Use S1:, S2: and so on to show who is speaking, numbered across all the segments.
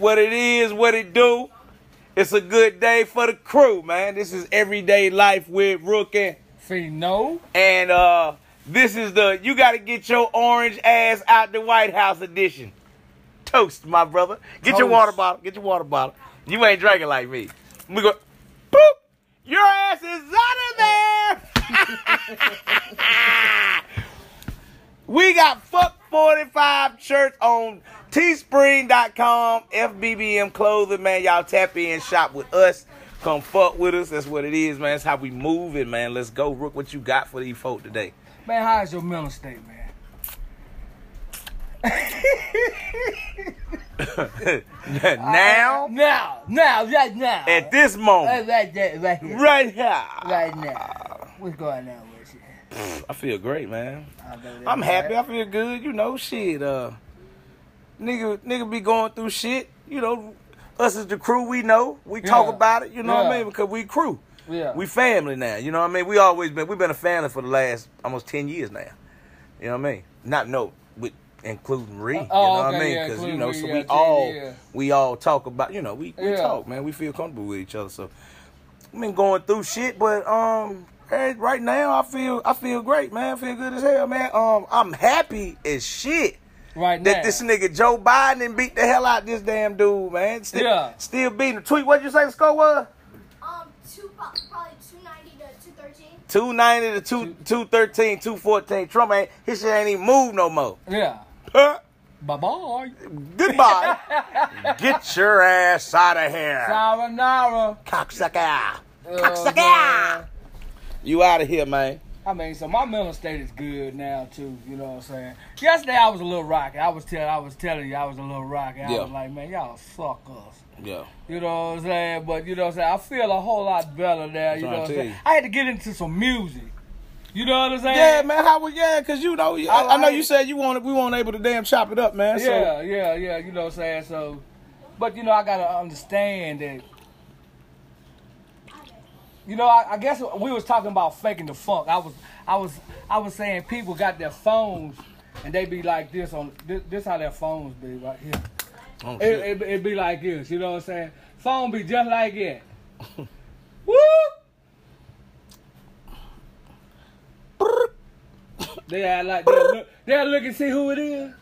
S1: What it is, what it do. It's a good day for the crew, man. This is Everyday Life with Rook and
S2: Fino.
S1: And this is the You Gotta Get Your Orange Ass Out the White House edition. Toast, my brother. Get your water bottle. Get your water bottle. You ain't drinking like me. We go, boop. Your ass is out of there. We got Fuck 45 shirts on teespring.com, FBBM clothing, man. Y'all tap in, shop with us. Come fuck with us. That's what it is, man. That's how we moving, man. Let's go. Rook, what you got for these folk today?
S2: Man, how's your mental state, man?
S1: Now?
S2: Right now.
S1: At this moment.
S2: Right here.
S1: Right here.
S2: Right now. What's going on with you?
S1: I feel great, man. I'm happy. I feel good. You know, shit. Nigga be going through shit. You know, us as the crew, we know. We talk about it. You know what I mean? Because we crew.
S2: Yeah.
S1: We family now. You know what I mean? We've been a family for the last almost 10 years now. You know what I mean? Including Ree. You know what I mean? Because, you know, so we all talk about, you know, we talk, man. We feel comfortable with each other. So, I've been going through shit, but right now I feel great, man. I feel good as hell, man. I'm happy as shit.
S2: Right now.
S1: That this nigga Joe Biden beat the hell out this damn dude, man. Still beating the tweet. What did you say the score was?
S3: Probably 290 to 213.
S1: 290 to 213, 214. Trump his shit ain't even moved no more.
S2: Yeah.
S1: Huh?
S2: Bye-bye.
S1: Goodbye. Get your ass out of here.
S2: Sayonara.
S1: Cocksucker. Cocksucker. You out of here, man.
S2: I mean, so my mental state is good now too. You know what I'm saying? Yesterday I was a little rocky. I was telling you I was a little rocky. I was like, man, y'all suck us.
S1: Yeah.
S2: You know what I'm saying? But you know what I'm saying? I feel a whole lot better now. You know what I'm saying? I had to get into some music. You know what I'm saying?
S1: Yeah, man. Cause you know, I know you said we weren't able to damn chop it up, man.
S2: Yeah. You know what I'm saying? So, but you know, I gotta understand that. You know, I guess we was talking about faking the funk. I was saying people got their phones and they be like this on this how their phones be right here.
S1: Oh,
S2: it be like this, you know what I'm saying? Phone be just like that. Woo! They act like they'll look and see who it is.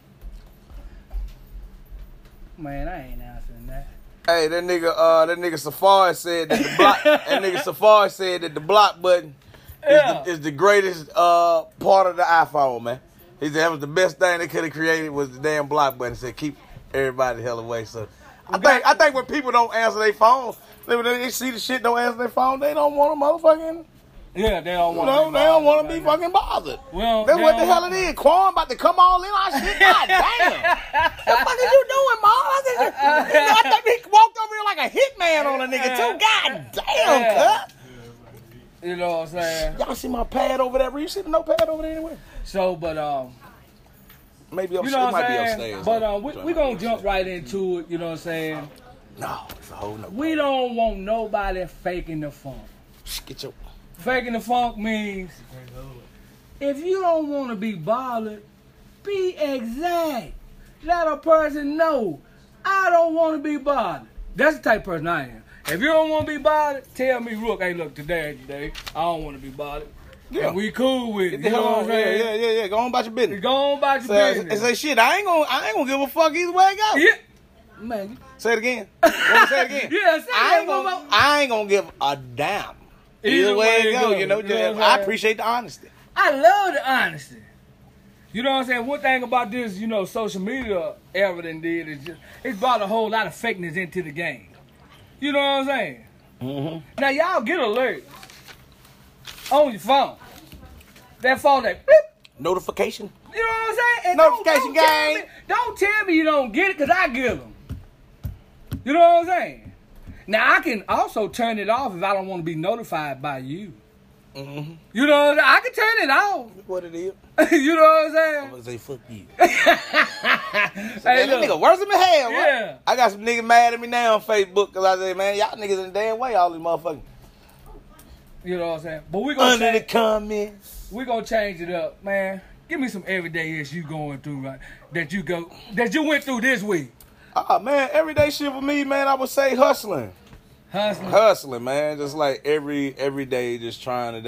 S2: Man, I ain't answering that.
S1: Hey, that nigga Safari said that the block button is the greatest part of the iPhone, man. He said that was the best thing they could have created was the damn block button. He said keep everybody the hell away. So I think when people don't answer their phone, they see the shit, don't answer their phone, they don't want to motherfucking.
S2: Yeah, they don't want to.
S1: They don't want to be fucking bothered.
S2: Well,
S1: that's what the hell it is. Quan about to come all in our shit. God damn. The fuck are you doing, Mom? I think he walked over here like a hitman on a nigga too. God damn, cut.
S2: You know what I'm saying?
S1: Y'all see my pad over there? You see the notepad over there anyway?
S2: So, but
S1: maybe upstairs.
S2: You know what
S1: might
S2: I'm saying?
S1: Be upstairs.
S2: But we gonna jump right into it. You know what I'm saying?
S1: No, it's a whole nother.
S2: We don't want nobody faking the funk.
S1: Get your.
S2: Faking the funk means if you don't want to be bothered, be exact. Let a person know I don't want to be bothered. That's the type of person I am. If you don't want to be bothered, tell me, look, hey, look, today, I don't want to be bothered. Yeah. And we cool with it. You know what I'm saying?
S1: Yeah. Go on about your business.
S2: Go on about your business.
S1: And say, shit, I ain't gonna give a fuck either way it goes.
S2: Yeah. Man.
S1: Say it again. Say it again.
S2: Yeah, say it.
S1: I ain't gonna give a damn. Either way it go, you know I appreciate the honesty.
S2: I love the honesty. You know what I'm saying? One thing about this, you know, social media era done did is it's brought a whole lot of fakeness into the game. You know what I'm saying?
S1: Mm-hmm.
S2: Now, y'all get alerts on your phone. That phone that beep.
S1: Notification.
S2: You know what I'm saying? And
S1: notification gang.
S2: Don't tell me you don't get it, because I get them. You know what I'm saying? Now, I can also turn it off if I don't want to be notified by you.
S1: Mm-hmm.
S2: You know what I'm saying? I can turn it off.
S1: What it is.
S2: You know what I'm saying?
S1: I'm going to say, fuck you.
S2: Hey,
S1: that nigga worse than hell.
S2: Yeah.
S1: Right? I got some niggas mad at me now on Facebook because I say, man, y'all niggas in the damn way, all these motherfuckers.
S2: You know what I'm saying? But we gonna
S1: under the comments.
S2: We're going to change it up, man. Give me some everyday ish you going through, right? That you went through this week.
S1: Man, everyday shit for me, man, I would say hustling. Hustling, man. Just like every day, just trying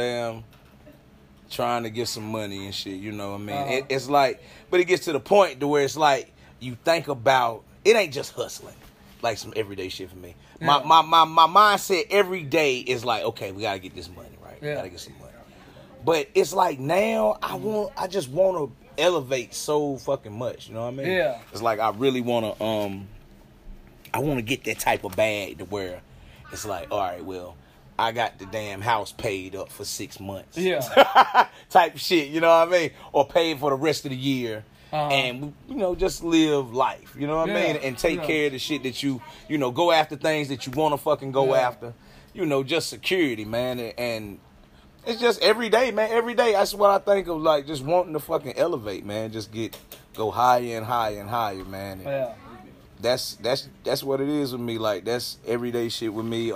S1: to get some money and shit, you know what I mean? It's like, but it gets to the point to where it's like, you think about, it ain't just hustling, like some everyday shit for me. Yeah. My mindset every day is like, okay, we gotta get this money, right?
S2: Yeah.
S1: We gotta get some money. But it's like now, I just want to elevate so fucking much, you know what I mean?
S2: Yeah.
S1: It's like, I really want to, I want to get that type of bag to where it's like, all right, well, I got the damn house paid up for 6 months.
S2: Yeah.
S1: Type shit, you know what I mean? Or paid for the rest of the year. And, you know, just live life, you know what I mean? And take care of the shit that you know, go after things that you want to fucking go after. You know, just security, man. And it's just every day, man. Every day, that's what I think of, like, just wanting to fucking elevate, man. Just go higher and higher and higher, man. And that's what it is with me. Like, that's everyday shit with me.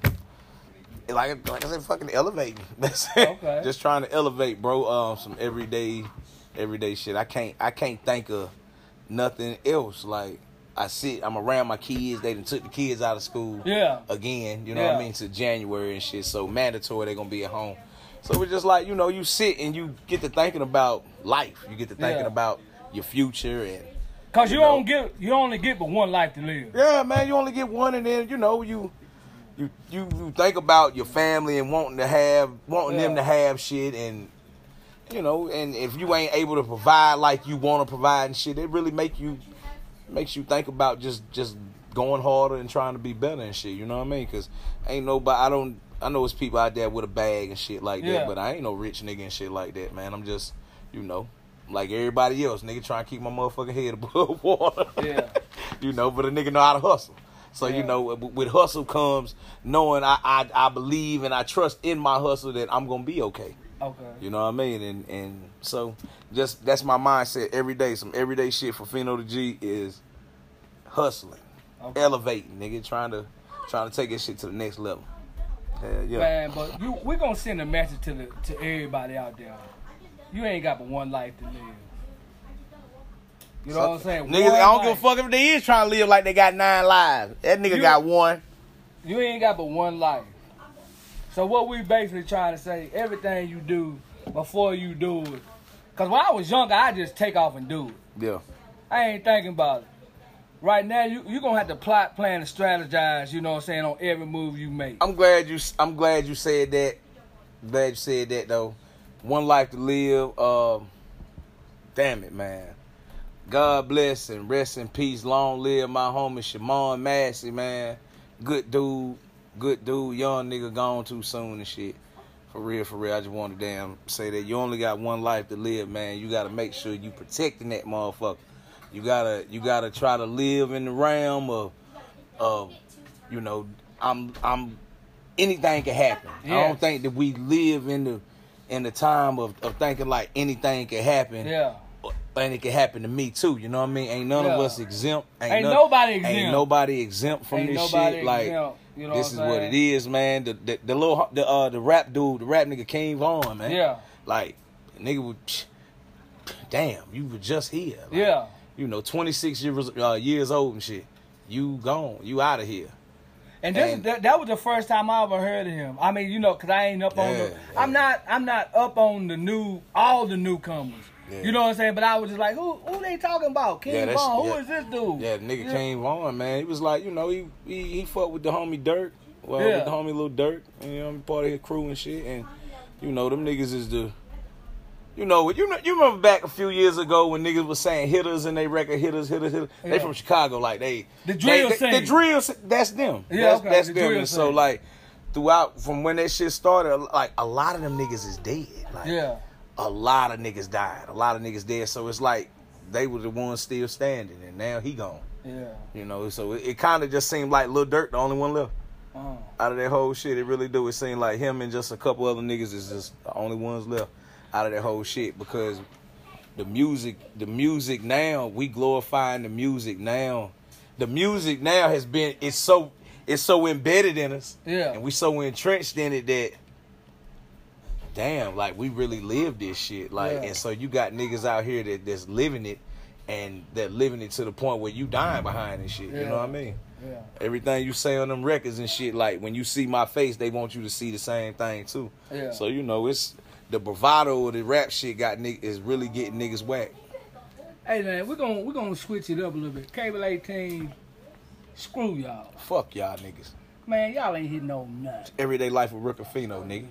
S1: Like I said, fucking elevating. That's it.
S2: Okay.
S1: Just trying to elevate, bro. Some everyday shit. I can't think of nothing else. Like, I'm around my kids. They done took the kids out of school.
S2: Yeah.
S1: Again, you know what I mean, to January and shit. So mandatory, they're gonna be at home. So it's just like, you know, you sit and you get to thinking about life. You get to thinking about your future and.
S2: Cause you only get but one life to live.
S1: Yeah, man, you only get one, and then you know you think about your family and wanting them to have shit, and you know, and if you ain't able to provide like you want to provide and shit, it really makes you think about just going harder and trying to be better and shit. You know what I mean? Cause ain't nobody. I know it's people out there with a bag and shit like that, but I ain't no rich nigga and shit like that, man. I'm just, you know, like everybody else, nigga, trying to keep my motherfucking head above water. Yeah. You know, but a nigga know how to hustle. So, you know, with hustle comes knowing I believe and I trust in my hustle that I'm going to be okay.
S2: Okay.
S1: You know what I mean? And so, just, that's my mindset every day. Some everyday shit for Phino the G is hustling, elevating, nigga, trying to take this shit to the next level. Hell yeah.
S2: Man, but we're going to send a message to everybody out there. You ain't got but one life to live. You know what I'm saying?
S1: Niggas, I don't give a fuck if they is trying to live like they got 9 lives. That nigga got one.
S2: You ain't got but one life. So what we basically trying to say, everything you do before you do it. Because when I was younger, I just take off and do it.
S1: Yeah.
S2: I ain't thinking about it. Right now, you're going to have to plot, plan, and strategize, you know what I'm saying, on every move you make.
S1: I'm glad you said that. Glad you said that, though. One life to live. Damn it, man. God bless and rest in peace. Long live my homie Shimon Massey, man. Good dude. Young nigga gone too soon and shit. For real. I just want to say that you only got one life to live, man. You got to make sure you protecting that motherfucker. You gotta try to live in the realm of you know, anything can happen. Yes. I don't think that we live in the time of thinking like anything can happen. Yeah. And it can happen to me too, you know what I mean? Ain't none of us exempt.
S2: Ain't nobody
S1: exempt from this shit. Like, you know this is what it is, man. The rap dude, the rap nigga King Von, man. Yeah. Like, nigga would, damn, you were just here. Like, yeah. You know, 26 years old and shit. You gone. You out of here.
S2: And that was the first time I ever heard of him. I mean, you know, cause I ain't up on I'm not up on all the newcomers. Yeah. You know what I'm saying? But I was just like, who they talking about? King Von, who is this dude?
S1: Yeah, nigga King Von, man. He was like, you know, he fucked with the homie Dirk. Well, with the homie Lil Dirk. And, you know, part of his crew and shit. And, you know, them niggas is the, you remember back a few years ago when niggas was saying hitters and they record hitters. Yeah. They from Chicago, like the drill scene. The drill, that's them. Yeah, that's them. And so, like, throughout, from when that shit started, like, a lot of them niggas is dead. Like, a lot of niggas died. A lot of niggas dead. So it's like they were the ones still standing, and now he gone. Yeah. You know, so it kind of just seemed like Lil Durk the only one left. Out of that whole shit, it really do. It seemed like him and just a couple other niggas is just the only ones left out of that whole shit, because the music now, we glorifying the music now. The music now has been, it's so embedded in us. Yeah. And we so entrenched in it that, damn, like, we really live this shit. Like, and so you got niggas out here that's living it, and they're living it to the point where you dying behind and shit.
S2: Yeah.
S1: You know what I mean?
S2: Yeah.
S1: Everything you say on them records and shit, like when you see my face, they want you to see the same thing too.
S2: Yeah.
S1: So you know, it's the bravado of the rap shit is really getting niggas whacked.
S2: Hey man, we're gonna switch it up a little bit. Cable 18, screw y'all.
S1: Fuck y'all niggas.
S2: Man, y'all ain't hitting no nothing.
S1: Everyday life with Rocafino, nigga.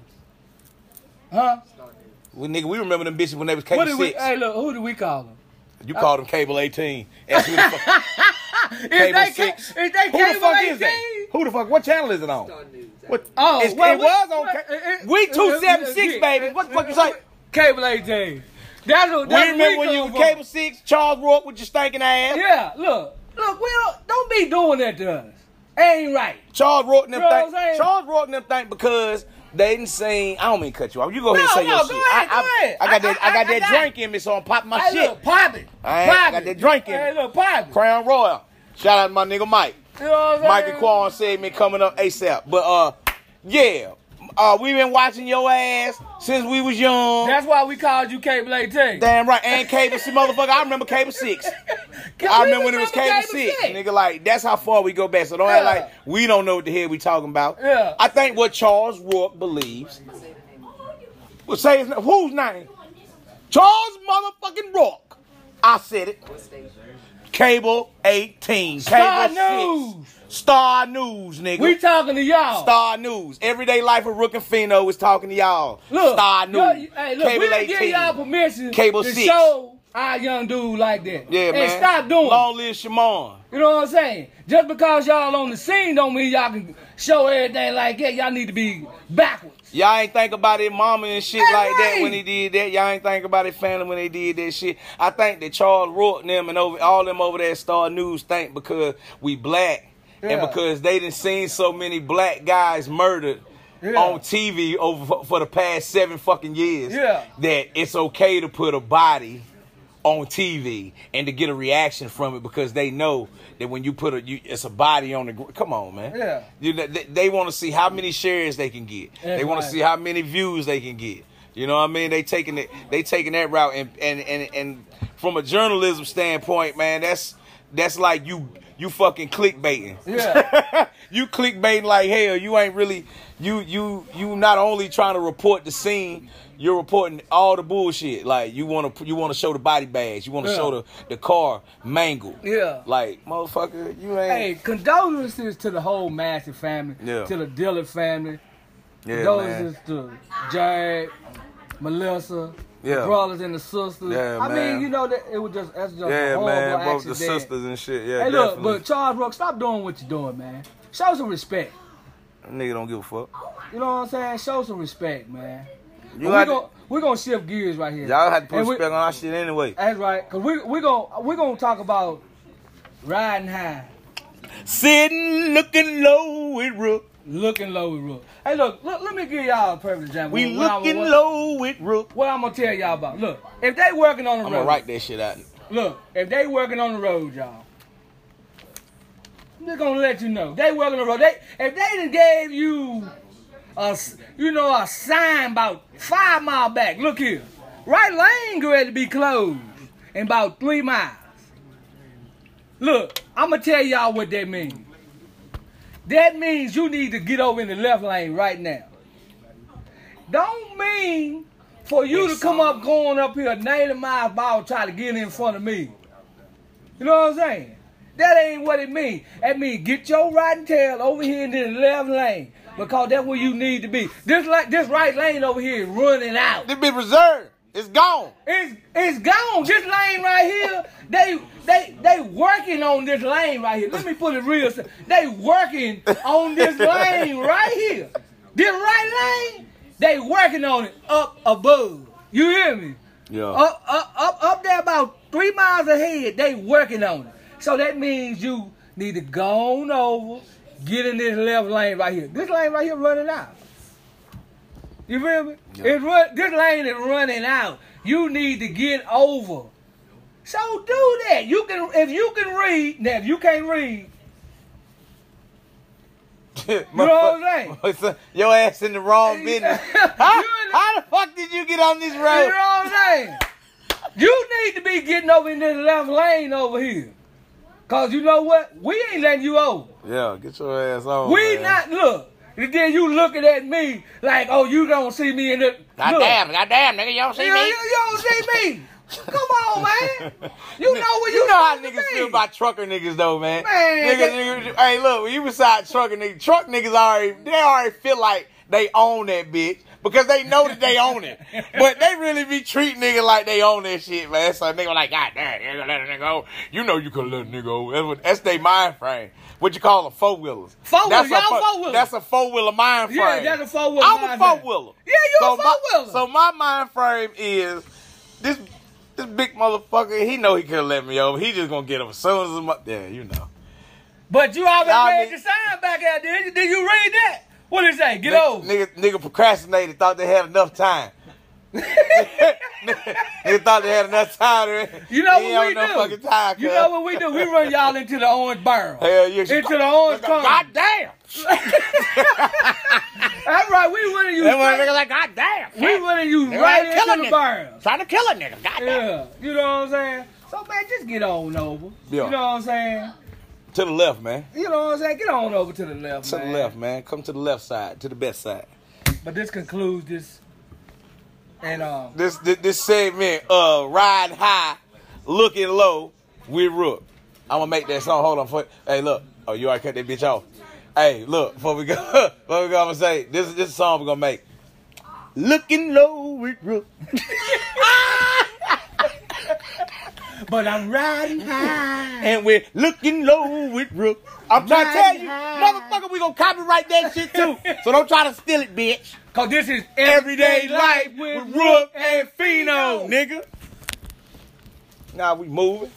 S2: Huh?
S1: We remember them bitches when they was cable 6.
S2: Hey, look, who do we call them?
S1: You called them cable 18. Ask who the fuck. Cable 6.
S2: Is they
S1: Who the
S2: cable
S1: fuck
S2: 18?
S1: is that? Who the fuck? What channel is it on? What?
S2: Oh,
S1: it was on. We 276, baby. What the fuck you say?
S2: Cable 18. That's
S1: We remember when you was cable 6, Charles Rourke with your stinking ass.
S2: Yeah, look, we don't be doing that to us. Ain't right.
S1: Charles Rourke and them
S2: You know what
S1: think.
S2: I'm saying?
S1: Charles Rourke and them think because they didn't sing. I don't mean to cut you off. You go ahead and say your
S2: go
S1: shit.
S2: ahead.
S1: I got that drink in me, so I'm popping my
S2: Hey,
S1: shit.
S2: look, pop it.
S1: I got that drink in me.
S2: Hey, look, pop it.
S1: Crown Royal. Shout out to my nigga Mike.
S2: You know what I'm saying?
S1: Mikey Quan segment coming up ASAP. But yeah. We been watching your ass since we was young.
S2: That's why we called you Cable 18.
S1: Damn right. And Cable 6, motherfucker. I remember Cable 6. I remember when it was Cable 6. Nigga, like, that's how far we go back. So don't act like we don't know what the hell we talking about.
S2: Yeah.
S1: I think what Charles Rourke believes. Well, say his name. Whose name? Charles motherfucking Rourke. I said it. Cable 18.
S2: Star
S1: Cable 6.
S2: News.
S1: Star News, nigga.
S2: We talking to y'all.
S1: Star News. Everyday Life of Rocafino is talking to y'all.
S2: Look,
S1: Star News.
S2: Hey, look,
S1: Cable
S2: we didn't
S1: 18.
S2: give y'all permission
S1: Cable
S2: to
S1: 6.
S2: show our young dude like that.
S1: Yeah,
S2: and
S1: man.
S2: stop doing it.
S1: Long live Shimon.
S2: You know what I'm saying? Just because y'all on the scene don't mean y'all can show everything like that. Y'all need to be backwards.
S1: Y'all ain't think about his mama and shit
S2: That's
S1: like that
S2: right.
S1: when he did that. Y'all ain't think about his family when they did that shit. I think that Charles Rourke and them and all them over there at Star News think because we black and
S2: Yeah.
S1: because they done seen so many black guys murdered on TV for the past 7 fucking years that it's okay to put a body on TV and to get a reaction from it because they know that when you put it's a body on the come on, man.
S2: Yeah.
S1: They want to see how many shares they can get.
S2: That's
S1: they want
S2: right.
S1: to see how many views they can get. You know what I mean? They taking that route and from a journalism standpoint, man, that's like you fucking clickbaiting.
S2: Yeah.
S1: You clickbaiting like hell. You ain't really you not only trying to report the scene, you're reporting all the bullshit. Like you want to show the body bags. You want to show the car mangled.
S2: Yeah.
S1: Like motherfucker, you ain't.
S2: Hey, condolences to the whole Massey family.
S1: Yeah.
S2: To the Dillard family.
S1: Yeah,
S2: Condolences to Jared, Melissa, the brothers and the sisters.
S1: Yeah,
S2: I
S1: man.
S2: mean, you know that's just a
S1: Yeah,
S2: horrible
S1: man. Both
S2: accident.
S1: the sisters and shit. Yeah,
S2: Hey, look,
S1: definitely.
S2: but Charles Rourke, stop doing what you're doing, man. Show some respect.
S1: Nigga don't give a fuck.
S2: You know what I'm saying? Show some respect, man.
S1: You
S2: We're gonna shift gears right here.
S1: Y'all had to put
S2: And
S1: respect on our shit anyway.
S2: That's right, cause we're gonna talk about riding high,
S1: Sitting, looking low with Rook.
S2: looking low with Rook. Hey, look, let me give y'all a perfect example.
S1: We looking low with Rook.
S2: What I'm gonna tell y'all about? Look, if they working on the
S1: I'm
S2: road,
S1: gonna write that shit out.
S2: look, if they working on the road, y'all, they're gonna let you know they working on the road. If they done gave you a sign about 5 miles back. Look here, right lane ready to be closed in about 3 miles. Look, I'm gonna tell y'all what that means. That means you need to get over in the left lane right now. Don't mean for you to come up going up here 90 miles per hour try to get in front of me. You know what I'm saying? That ain't what it means. That means get your riding tail over here in the left lane because that's where you need to be. This right lane over here is running out.
S1: This be reserved. It's gone.
S2: It's gone. This lane right here, they working on this lane right here. Let me put it real simple. They working on this lane right here. This right lane, they working on it up above. You hear me?
S1: Yeah.
S2: Up there about 3 miles ahead, they working on it. So that means you need to go on over, get in this left lane right here. This lane right here running out. You feel me?
S1: Yeah.
S2: This lane is running out. You need to get over. So do that. If you can read. Now, if you can't read, you know what I'm saying?
S1: Your ass in the wrong business. How the fuck did you get on this road?
S2: You know what I'm saying? You need to be getting over in this left lane over here. Cause you know what? We ain't letting you over.
S1: Yeah, get your ass on.
S2: We
S1: man.
S2: not, look. And then you looking at me like, oh, you don't see me in the.
S1: Goddamn, nigga, you don't see me.
S2: You don't see me. Come on, man. You know what
S1: You know how niggas feel about trucker niggas though, man. Niggas, hey, look, when you beside trucker niggas, truck niggas already feel like they own that bitch because they know that they own it. But they really be treating niggas like they own that shit, man. So nigga like, God damn, you gonna let a nigga go. You know you can let a nigga go. That's their mind frame. What you call them, four-wheelers.
S2: Four-wheelers, y'all four-wheelers.
S1: That's a four-wheeler mind frame.
S2: Yeah, that's a four-wheeler
S1: I'm
S2: mind
S1: a four-wheeler.
S2: Yeah, you a four-wheeler.
S1: So my mind frame is, this big motherfucker, he know he couldn't let me over. He just gonna get him as soon as yeah, you know.
S2: But you already read the sign back out there. Did you read that? What did it say? Get over.
S1: Nigga procrastinated, thought they had enough time. Nigga thought they had enough time.
S2: You know what we do?
S1: Fucking time,
S2: you know what we do? We run y'all into the orange barrel.
S1: Hell yeah.
S2: Into the orange car.
S1: God damn.
S2: That's right. We running you.
S1: Nigga like, God damn.
S2: We running you right into the barrel.
S1: Trying to kill a nigga. God damn.
S2: Yeah. You know what I'm saying? So, man, just get on over.
S1: Yeah.
S2: You know what I'm saying?
S1: To the left, man.
S2: You know what I'm saying? Get on over to the left,
S1: man. To the left, man. Come to the left side, to the best side.
S2: But this concludes this. And
S1: this segment, riding high, looking low with Rook. I'm gonna make that song. Hold on, hey, look. Oh, you already cut that bitch off. Hey, look. Before we go, I'm gonna say this is song we're gonna make. Looking low with Rook.
S2: But I'm riding high.
S1: And we're looking low with Rook. I'm trying to tell you, motherfucker, we gonna copyright that shit too. So don't try to steal it, bitch.
S2: Cause this is
S1: Everyday Life with Rook and Fino, nigga. Now we moving.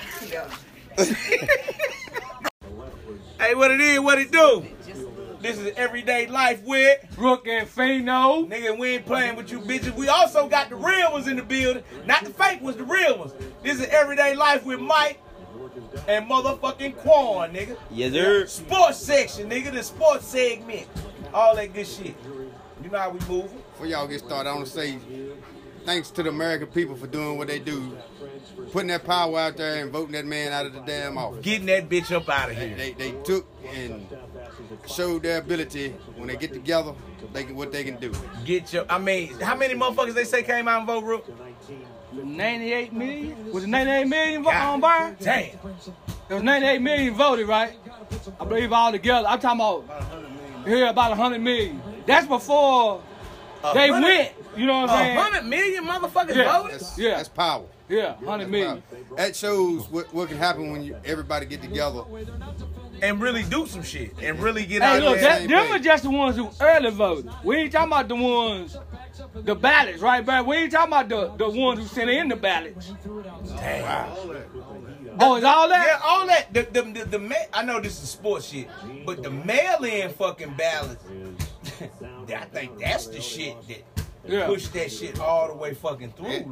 S1: Hey, what it is, what it do? This is Everyday Life with
S2: Rook and Fino.
S1: Nigga, we ain't playing with you bitches. We also got the real ones in the building. Not the fake ones, the real ones. This is Everyday Life with Mike and motherfucking Quan, nigga.
S4: Yes, sir.
S1: Sports section, nigga. The sports segment. All that good shit. You know how we moving.
S5: Before y'all get started, I want to say thanks to the American people for doing what they do. Putting that power out there and voting that man out of the damn office.
S1: Getting that bitch up out of here.
S5: They took and showed their ability when they get together, what they can do.
S1: I mean, how many motherfuckers they say came out and vote, Rook?
S2: 98 million? Was it 98 million on Byron?
S1: Damn.
S2: It was 98 million voted, right? I believe all together. I'm talking about about 100 million. That's before they went. You know what I'm saying?
S1: 100 million motherfuckers voted?
S2: Yeah.
S5: That's power.
S2: Yeah, 100 million.
S5: That shows what can happen when everybody get together.
S1: And really do some shit. And really get
S2: Hey,
S1: out
S2: look,
S1: there.
S2: them are just the ones who early voted. We ain't talking about the ones, the ballots, right, Brad? We ain't talking about the ones who sent in the ballots.
S1: Damn. Wow.
S2: Oh, is all that?
S1: Yeah, all that. I know this is sports shit, but the mail-in fucking ballots, I think that's the shit that pushed that shit all the way fucking through.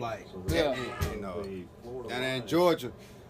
S5: And in Georgia,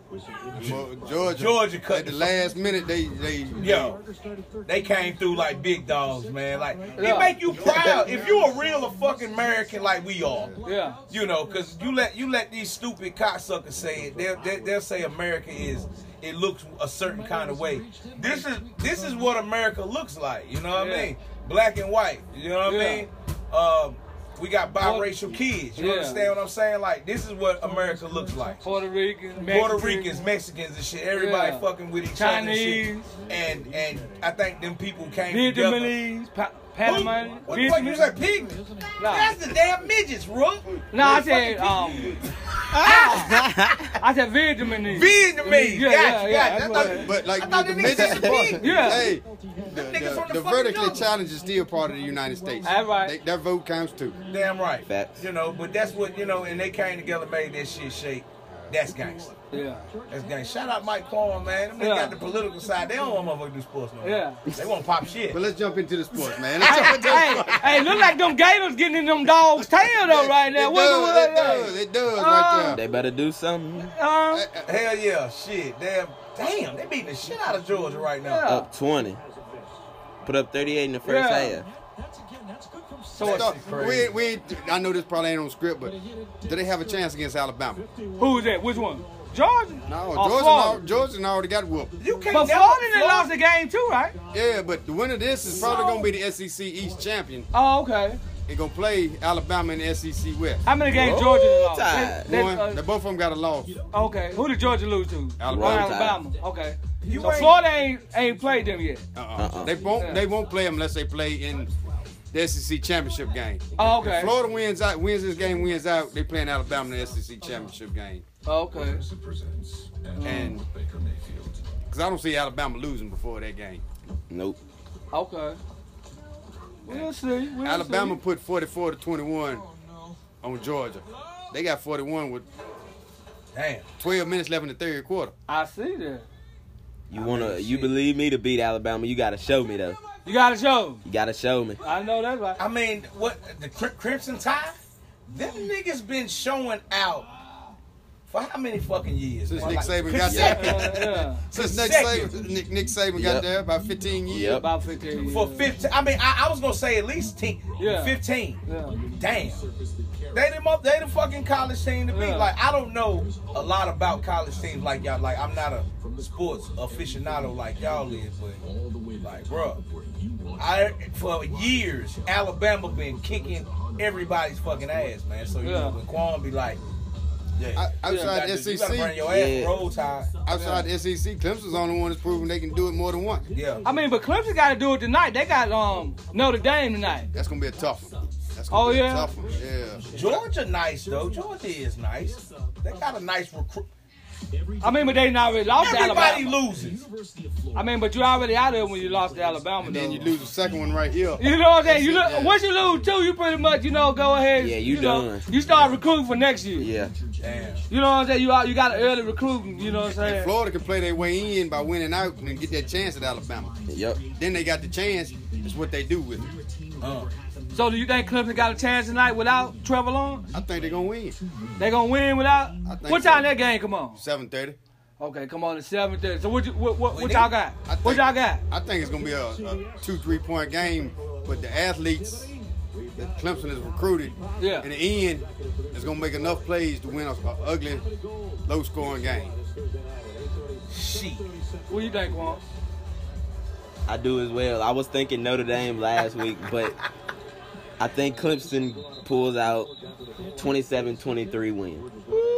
S1: cut
S5: at the last minute
S1: they came through like big dogs, man. Like it make you proud if you a real fucking American like we are.
S2: Yeah.
S1: You know, cause you let these stupid cocksuckers say it. They'll say America it looks a certain kind of way. This is what America looks like. You know what I mean? Black and white. You know what I mean? We got biracial kids. You understand what I'm saying? Like, this is what America looks like.
S2: Puerto Ricans,
S1: Mexicans and shit. Everybody fucking with each other and shit. And I think them people came together.
S2: Vietnamese, Panamanians.
S1: What the fuck you say, pygmies? That's the damn midgets, Rook.
S2: No, I said, I said Vietnamese.
S1: Vietnamese.
S2: Yeah.
S5: But like
S1: I thought
S5: the
S1: the midgets were pygmies.
S2: Yeah.
S5: Hey, the vertically challenged is still part of the United States.
S2: That's right.
S5: Their vote counts too.
S1: Damn right.
S4: Facts.
S1: You know, but that's what, and they came together, made that shit shake. That's gangster.
S2: Yeah.
S1: That's gangster. Shout out Mike Quan, man. Them niggas got the political side. They don't want motherfuckers to do sports no more.
S2: Yeah.
S1: They want to pop shit.
S5: But let's jump into the sports, man.
S2: Hey, look like them gators getting in them dogs' tail though right now.
S5: It does right there.
S4: They better do something.
S1: Hell yeah, shit. Damn, they beating the shit out of Georgia right now.
S4: Up 20. Put up 38 in the first half.
S2: So
S5: I know this probably ain't on script, but do they have a chance against Alabama?
S2: who is that? Which one? Georgia?
S5: No,
S2: Florida?
S5: Georgia already got whooped.
S1: You can't
S2: But
S1: never
S2: Florida done lost the game too, right?
S5: Yeah, but the winner of this is probably going to be the SEC East champion.
S2: Oh, okay.
S5: They're going to play Alabama in the SEC West.
S2: How many games
S1: Roll
S2: Georgia lost?
S1: Tide.
S5: They both of them got a loss.
S2: Okay. Who did Georgia lose to?
S5: Alabama.
S2: Alabama. Okay.
S1: You
S2: So
S1: ain't-
S2: Florida ain't played them yet.
S5: They won't play them unless they play in the SEC championship game.
S2: Oh, okay.
S5: If Florida wins this game, wins out, they playing Alabama in the SEC championship game.
S2: Oh, okay.
S5: And because I don't see Alabama losing before that game.
S4: Nope.
S2: Okay. We'll see.
S5: Alabama
S2: See.
S5: put 44-21 on Georgia. They got 41 with
S1: Damn.
S5: 12 minutes left in the third quarter.
S2: I see that.
S4: You believe me to beat Alabama? You gotta show me though.
S2: You gotta show.
S4: You gotta show me.
S2: I know that's right.
S1: I mean, what the Crimson Tide? Them niggas been showing out for how many fucking years?
S5: Since
S1: man?
S5: Nick
S1: Like,
S5: Saban got
S1: consecutive.
S5: there.
S2: Yeah.
S5: Since
S1: Consecutive.
S5: Nick Saban got
S4: Yep.
S5: there, about 15 years.
S4: Yep.
S2: About 15 years.
S1: For 15. I mean, I was gonna say at least 10,
S2: Yeah.
S1: 15.
S2: Yeah.
S1: Damn. They the fucking college team to beat.
S2: Yeah.
S1: Like, I don't know a lot about college teams like y'all. Like, I'm not a sports aficionado like y'all is, but like, bruh, for years Alabama been kicking everybody's fucking ass, man. So you
S2: Yeah.
S1: know when Quan be like, yeah,
S5: Outside the
S1: you gotta
S5: SEC,
S1: bring your ass
S4: Yeah.
S1: roll tide.
S5: outside the SEC, Clemson's the only one that's proven they can do it more than once.
S1: Yeah.
S2: I mean, but Clemson got to do it tonight. They got Notre Dame tonight.
S5: That's gonna be a tough one. That's
S2: Oh,
S5: gonna be
S2: yeah?
S5: a tough one. Yeah.
S1: Georgia nice though. Georgia is nice. They got a nice recruit.
S2: I mean, but they not really lost to
S1: Everybody
S2: Alabama.
S1: loses.
S2: I mean, but you already out there when you lost to Alabama.
S5: And then
S2: though.
S5: you lose the second one right here.
S2: You know what I'm saying? You
S5: Yeah.
S2: once you lose two, you pretty much go ahead.
S4: Yeah, you
S2: know,
S4: done.
S2: You start recruiting for next year.
S4: Yeah.
S1: Damn.
S2: You know what I'm saying? You got an early recruiting. You know what I'm saying?
S5: Florida can play their way in by winning out and get that chance at Alabama.
S4: Yep.
S5: Then they got the chance. It's what they do with it.
S2: So do you think Clemson got a chance tonight without Trevor Lawrence?
S5: I think they're gonna win.
S2: They gonna win without?
S5: I think
S2: What
S5: so.
S2: time that game come on?
S5: 7:30.
S2: Okay, come on at 7:30. So what
S1: When
S2: y'all got?
S5: I
S2: What
S5: think-
S2: y'all got?
S5: I think it's gonna be a 2-3 point game, but the athletes that Clemson has recruited
S2: Yeah.
S5: in the end is gonna make enough plays to win a ugly, low scoring game.
S1: Shit.
S2: What you think, Quan?
S4: I do as well. I was thinking Notre Dame last week, but I think Clemson pulls out 27-23 win.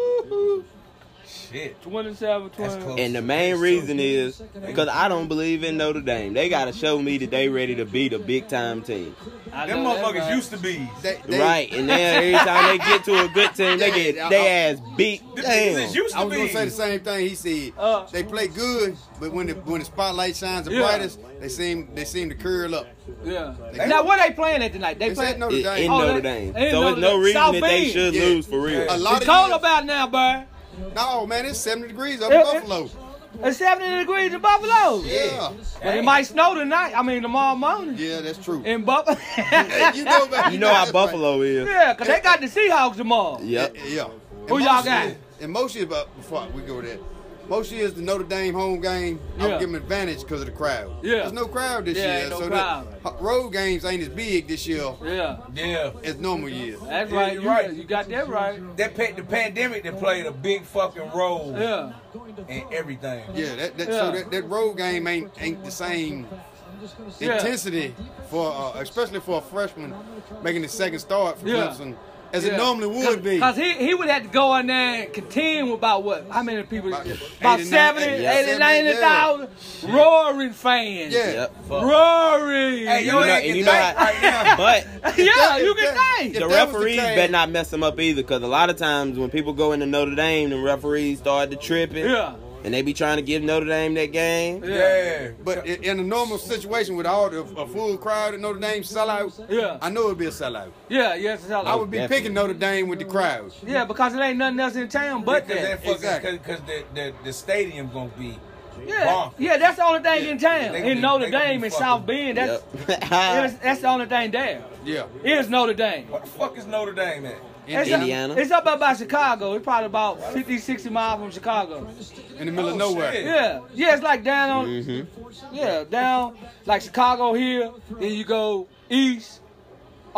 S1: Shit.
S2: 27-20.
S1: That's close.
S4: And the main reason is because I don't believe in Notre Dame. They got to show me that they ready to beat a big time team.
S2: I
S1: Them
S2: know that,
S1: motherfuckers
S2: right.
S1: used to be.
S4: Right, and then every time they get to a good team, they get their ass beat.
S1: Them
S4: Damn.
S1: niggas used
S5: I
S1: to
S5: was
S1: be.
S5: gonna say the same thing. He said they play good, but when the spotlight shines the
S2: Yeah.
S5: brightest, they seem to curl up.
S2: Yeah.
S5: They-
S2: Now what they playing at tonight? They
S5: They
S2: playing.
S5: said Notre Dame.
S4: In
S2: Oh,
S4: Notre
S2: they-
S4: Dame.
S2: in
S4: So
S2: Notre
S4: there's no
S2: Dame.
S4: reason
S2: South
S4: that they
S2: Bend.
S4: should
S5: Yeah.
S4: lose for real.
S5: A lot
S2: It's
S5: of
S2: cold
S5: years-
S2: about now, bro.
S5: No, man, it's 70 degrees up in
S2: It-
S5: Buffalo.
S2: It's 70 degrees in Buffalo.
S5: Yeah,
S2: But it might snow tonight. I mean, tomorrow morning.
S5: yeah, that's true.
S2: In Buffalo.
S5: You know, man,
S4: You know how
S5: that's
S4: Buffalo is.
S2: Yeah, because they got the Seahawks tomorrow.
S4: Yep.
S5: Yeah.
S2: Who
S5: And
S2: y'all
S5: most
S2: got?
S5: years- And most years, but before we go there, most years the Notre Dame home game, I
S2: Yeah.
S5: would give them advantage because of the crowd.
S2: Yeah.
S5: There's no crowd this
S2: Yeah,
S5: year,
S2: ain't no
S5: so
S2: crowd.
S5: the road games ain't as big this year
S2: Yeah.
S1: Yeah.
S5: as normal years.
S2: That's
S1: Yeah,
S2: right.
S1: you're
S2: You,
S1: right.
S2: you got that right.
S1: The pandemic that played a big fucking role
S2: Yeah.
S1: in everything.
S5: Yeah,
S2: Yeah.
S5: so that road game ain't the same
S2: Yeah.
S5: intensity for especially for a freshman making the second start for
S2: Yeah.
S5: Clemson as it normally would be.
S2: Because he would have to go in there and contend with about what? How many people?
S5: About
S2: About
S5: 89,
S2: 70,
S5: yeah.
S2: 80, 90,000 roaring fans.
S5: Yeah.
S4: Yep.
S2: Roaring.
S1: Hey,
S4: You
S1: yo,
S4: know,
S1: ain't
S4: and you
S1: get
S4: know
S1: that
S4: how,
S1: right now.
S4: but
S2: yeah,
S5: If
S2: you
S5: that-
S2: can think.
S5: if
S4: the
S5: that was the
S4: referees
S5: case-
S4: better not mess them up either, because a lot of times when people go into Notre Dame, the referees start to tripping.
S2: Yeah.
S4: And they be trying to give Notre Dame that game.
S1: Yeah.
S5: But in a normal situation with all a full crowd at Notre Dame sellout,
S2: Yeah.
S5: I know it'd be a sellout.
S2: Yeah, yes, it's
S5: I would be
S4: Definitely.
S5: picking Notre Dame with the crowd.
S2: Yeah, because it ain't nothing else in town but
S1: Because
S2: that.
S1: that fucking,
S5: Exactly.
S1: cause the stadium gonna be
S2: Yeah,
S1: bonkers.
S2: yeah, that's the only thing in town.
S1: They gonna
S2: In
S1: be-
S2: Notre
S1: they gonna
S2: Dame
S1: be
S2: and
S1: fucking-
S2: South Bend, that's
S4: Yep.
S2: that's the only thing there.
S5: Yeah.
S2: Is Notre Dame.
S1: What the fuck is Notre Dame at?
S4: Indiana.
S2: It's up about Chicago. It's probably about 50, 60 miles from Chicago.
S5: In the middle of
S1: Oh,
S5: nowhere.
S1: shit.
S2: Yeah, it's like down on, yeah, down like Chicago here. Then you go east,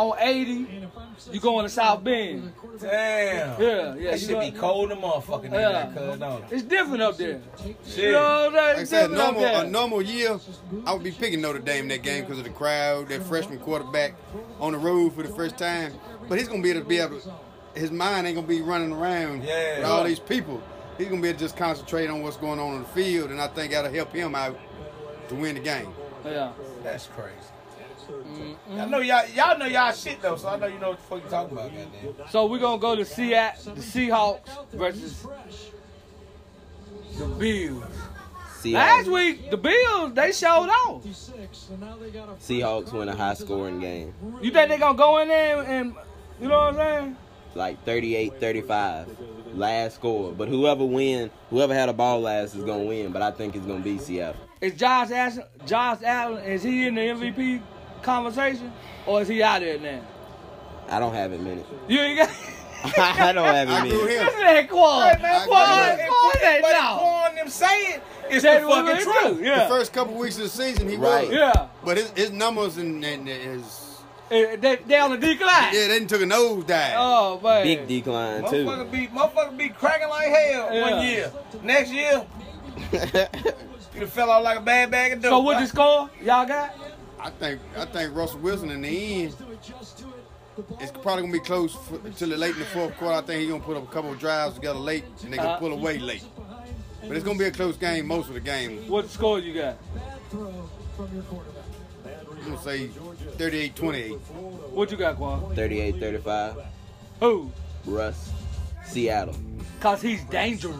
S2: on 80, you going to South Bend.
S1: Damn.
S2: Yeah.
S1: That shit be cold in the motherfucking
S2: Yeah.
S1: cuz, don't it?
S2: It's different up there.
S1: Shit.
S2: You know what I'm saying?
S5: Like I
S2: It's
S5: said,
S2: different up there.
S5: a normal year, I would be picking Notre Dame that game because of the crowd, that freshman quarterback on the road for the first time. But he's gonna be able to, his mind ain't gonna be running around with all these people. He's gonna be able to just concentrate on what's going on the field, and I think that'll help him out to win the game.
S2: Yeah.
S1: That's crazy. I know y'all know y'all shit though, so I know you know what the fuck you talking about, goddamn.
S2: So we're going to go to Seattle, the Seahawks versus the Bills. Last week, the Bills, they showed off.
S4: Seahawks win a high-scoring game,
S2: You think they're going to go in there and, you know what I'm saying?
S4: like 38-35, last score. But whoever had a ball last is gonna win. But I think it's gonna be Seattle.
S2: Is Josh Allen, is he in the MVP conversation? Or is he out there now?
S4: I don't have him in it.
S2: You ain't got...
S4: I don't have
S5: I
S4: him
S5: agree with
S4: in it.
S5: him.
S2: Listen to that Quan.
S5: I agree
S2: Quan ain't
S1: But
S2: no.
S1: Quan them say it, it's
S2: Said
S1: the
S2: it was
S1: fucking
S2: true.
S1: truth.
S2: Yeah.
S5: The first couple weeks of the season, he
S4: Right.
S5: was.
S2: Yeah.
S5: But his numbers and his
S2: They on the decline.
S5: they done took a nosedive.
S2: Oh, man.
S4: Big decline too.
S1: Motherfucker be cracking like hell
S2: Yeah.
S1: 1 year. Next year, you done fell out like a bad bag of dope.
S2: So what the score y'all got?
S5: I think Russell Wilson in the end, it's probably gonna be close until late in the fourth quarter. I think he's gonna put up a couple of drives together late, and they gonna pull away late. But it's gonna be a close game most of the game.
S2: What score you got?
S5: I'm gonna say 38-28.
S2: What you got, Quan?
S4: 38-35.
S2: Who?
S4: Russ. Seattle.
S2: Cause he's dangerous.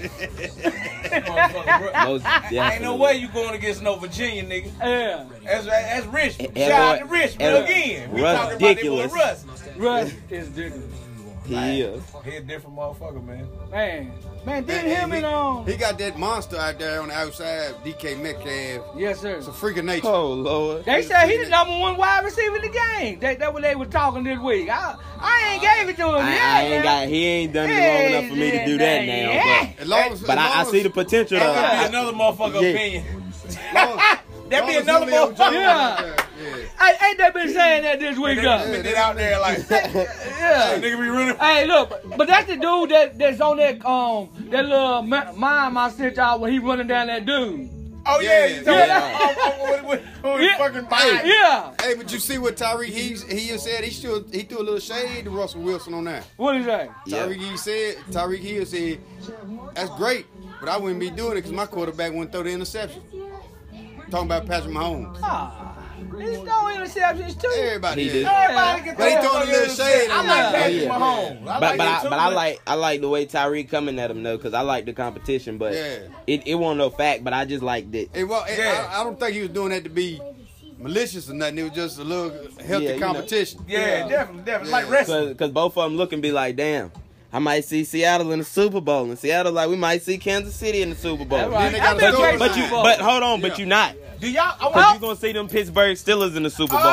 S4: Most definitely.
S1: Ain't no way you going against no Virginia nigga.
S2: Yeah.
S1: That's Richmond.
S4: And
S1: Shout out
S4: boy-
S1: to Richmond
S4: and
S1: again. We
S4: Russ
S1: talking about that boy
S4: ridiculous.
S1: Russ.
S2: Russ is different.
S4: He is.
S1: He a different motherfucker, man.
S2: Man, didn't him and
S5: He got that monster out there on the outside, DK Metcalf.
S2: Yes, sir.
S5: It's a freak of nature.
S4: Oh Lord.
S2: They said he the #1 wide receiver in the game. That's what they were talking this week. I ain't gave it to him yet.
S4: He ain't done it long enough for me to do that now.
S5: As long as,
S4: But I see the potential though.
S1: That'd be another motherfucker
S4: Yeah.
S1: opinion.
S2: That'd
S1: be another motherfucker.
S2: Yeah. Ain't they been saying that this week, though?
S1: Put it out there like,
S2: Yeah.
S1: nigga be running.
S2: Hey, look, but that's the dude that's on that little mime I sent y'all when he running down that dude.
S1: Oh yeah, you talking
S2: Yeah.
S1: about with
S2: Yeah.
S1: fucking body.
S2: Yeah.
S5: Hey, but you see what Tyreek he said? He threw a little shade to Russell Wilson on that.
S2: What is that?
S4: Yeah.
S5: Tyreek Hill said, that's great, but I wouldn't be doing it because my quarterback wouldn't throw the interception. Talking about Patrick Mahomes.
S2: He's throwing interceptions too.
S5: Everybody
S4: He
S5: is.
S4: did.
S1: Everybody can
S5: But he
S1: throw
S5: throwing a
S1: fucking
S5: little shade
S1: I
S5: on
S1: like
S5: that.
S1: Patrick
S4: Yeah.
S1: Mahomes.
S4: I like the way Tyreek coming at him though, because I like the competition, but
S5: Yeah.
S4: it wasn't no fact, but I just liked it.
S5: I don't think he was doing that to be malicious or nothing. It was just a little healthy
S4: Yeah, you know.
S5: competition.
S1: Yeah, definitely.
S5: Yeah.
S1: Like wrestling.
S4: Because both of them look and be like, damn, I might see Seattle in the Super Bowl, and Seattle like we might see Kansas City in the Super Bowl.
S2: That's right.
S5: Then they got
S2: I've been
S5: a
S2: great
S5: storyline.
S2: Super Bowl.
S4: But hold on, but
S5: Yeah.
S4: you not.
S1: Do y'all?
S4: Because you gonna see them Pittsburgh Steelers in the Super Bowl.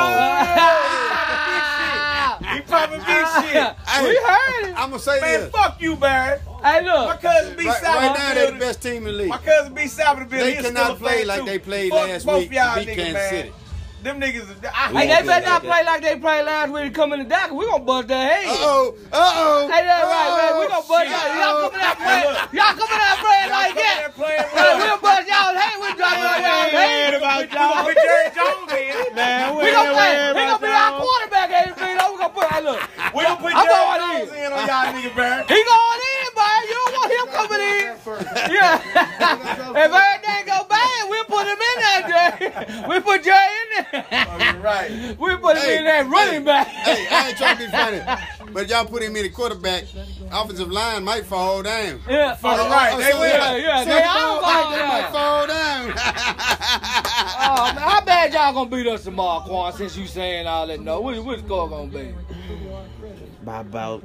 S1: He popping big shit.
S2: We heard it.
S5: I'm going to say
S1: Man,
S5: this.
S1: fuck you, Barry.
S2: Hey,
S1: My
S2: look.
S1: cousin B.
S5: Right
S1: South
S5: now, they're the best team in the league.
S1: My cousin B. South of the
S5: They
S1: building.
S5: cannot play like they played last week to beat Kansas City.
S1: Them niggas,
S2: Hey,
S1: I
S2: they
S1: hate
S2: better not
S4: that.
S2: play like they played last week and come in the dock. We gonna bust their head.
S5: Uh-oh.
S2: Hey, that's right, man. We gonna bust
S1: shit.
S2: y'all. Y'all coming out playing like that. Hey, we'll bust y'all head. We'll drop y'all head.
S1: We gonna put Jerry Jones in.
S4: Man,
S2: We gonna play. He gonna be our quarterback. We gonna put. Hey, look.
S1: We gonna put
S2: I'm
S1: Jerry
S2: going
S1: Jones
S2: in.
S1: in on y'all niggas, Barry.
S2: He going in, man. You don't want him coming in. Yeah. If everything go bad, we'll put him in there, Jay. We put Jay in there.
S1: You're right.
S2: We put him in there running back.
S5: Hey, I ain't trying to be funny, but y'all put him in the quarterback, offensive line might fall down.
S2: Yeah.
S1: Fucking right. They will.
S2: Yeah. They all
S5: might
S2: fall down.
S5: fall down.
S2: Oh, man, how bad y'all gonna beat us tomorrow, Quan, since you saying all that? No, what the score gonna be?
S4: By about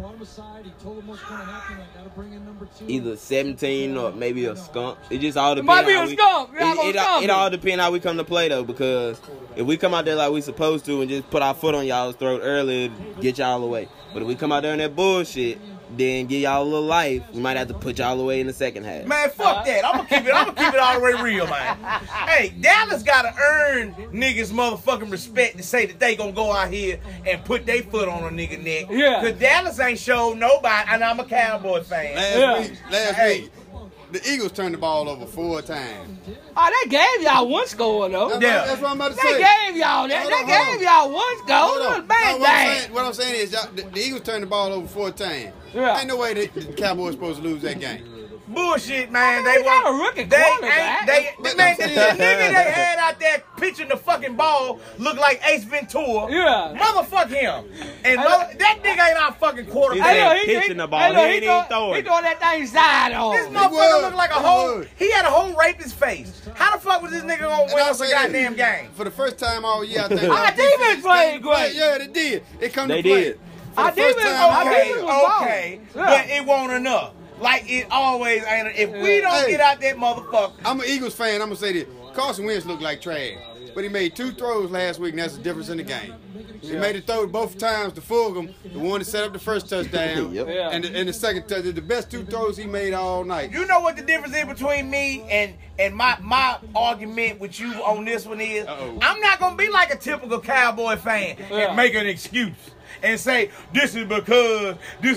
S4: either 17 or maybe a skunk. It just all depends.
S2: might be
S4: how
S2: a skunk. Y'all gonna skunk
S4: It all depends how we come to play though, because if we come out there like we supposed to and just put our foot on y'all's throat early, it'll get y'all away. But if we come out there in that bullshit, then give y'all a little life, we might have to put y'all away in the second half.
S1: Man, fuck that. I'm gonna keep it all the way real, man. Hey, Dallas gotta earn niggas motherfucking respect to say that they gonna go out here and put their foot on a nigga neck.
S2: Yeah.
S1: Cause Dallas ain't showed nobody, and I'm a Cowboy fan.
S5: Last week, the Eagles turned the ball over 4 times.
S2: Oh, they gave y'all one score though.
S5: That's what I'm about to
S2: They
S5: say.
S2: gave y'all that.
S5: Hold on,
S2: They gave y'all one score.
S5: Hold
S2: It was
S5: on.
S2: bang
S5: No,
S2: bang.
S5: what I'm saying is, the Eagles turned the ball over 4 times.
S2: Yeah.
S5: Ain't no way the Cowboys supposed to lose that game.
S1: Bullshit, man.
S2: They got a rookie quarterback.
S1: The nigga they had out there pitching the fucking ball looked like Ace Ventura.
S2: Yeah.
S1: Motherfuck him. And that nigga ain't our fucking quarterback.
S4: He said pitching the ball. He ain't even throwing.
S2: He throwing that thing side on.
S1: This motherfucker looked like a whole. He had a whole rapist face. How the fuck was this nigga gonna win us a goddamn game?
S5: For the first time all year, I think
S2: Our defense played great.
S5: Yeah, they did. It come
S4: They
S5: to play.
S4: did.
S5: For the first time all
S1: Okay,
S5: year.
S1: okay, but it won't enough. Like it always ain't. If we don't get out that motherfucker,
S5: I'm an Eagles fan. I'm gonna say this: Carson Wentz looked like trash, but he made 2 throws last week, and that's the difference in the game. He made a throw both times to Fulgham, the one that set up the first touchdown,
S4: Yep.
S2: Yeah.
S5: and the second touchdown. The best 2 throws he made all night.
S1: you know what the difference is between me and my argument with you on this one is.
S5: Uh-oh.
S1: I'm not gonna be like a typical Cowboy fan and make an excuse and say this is because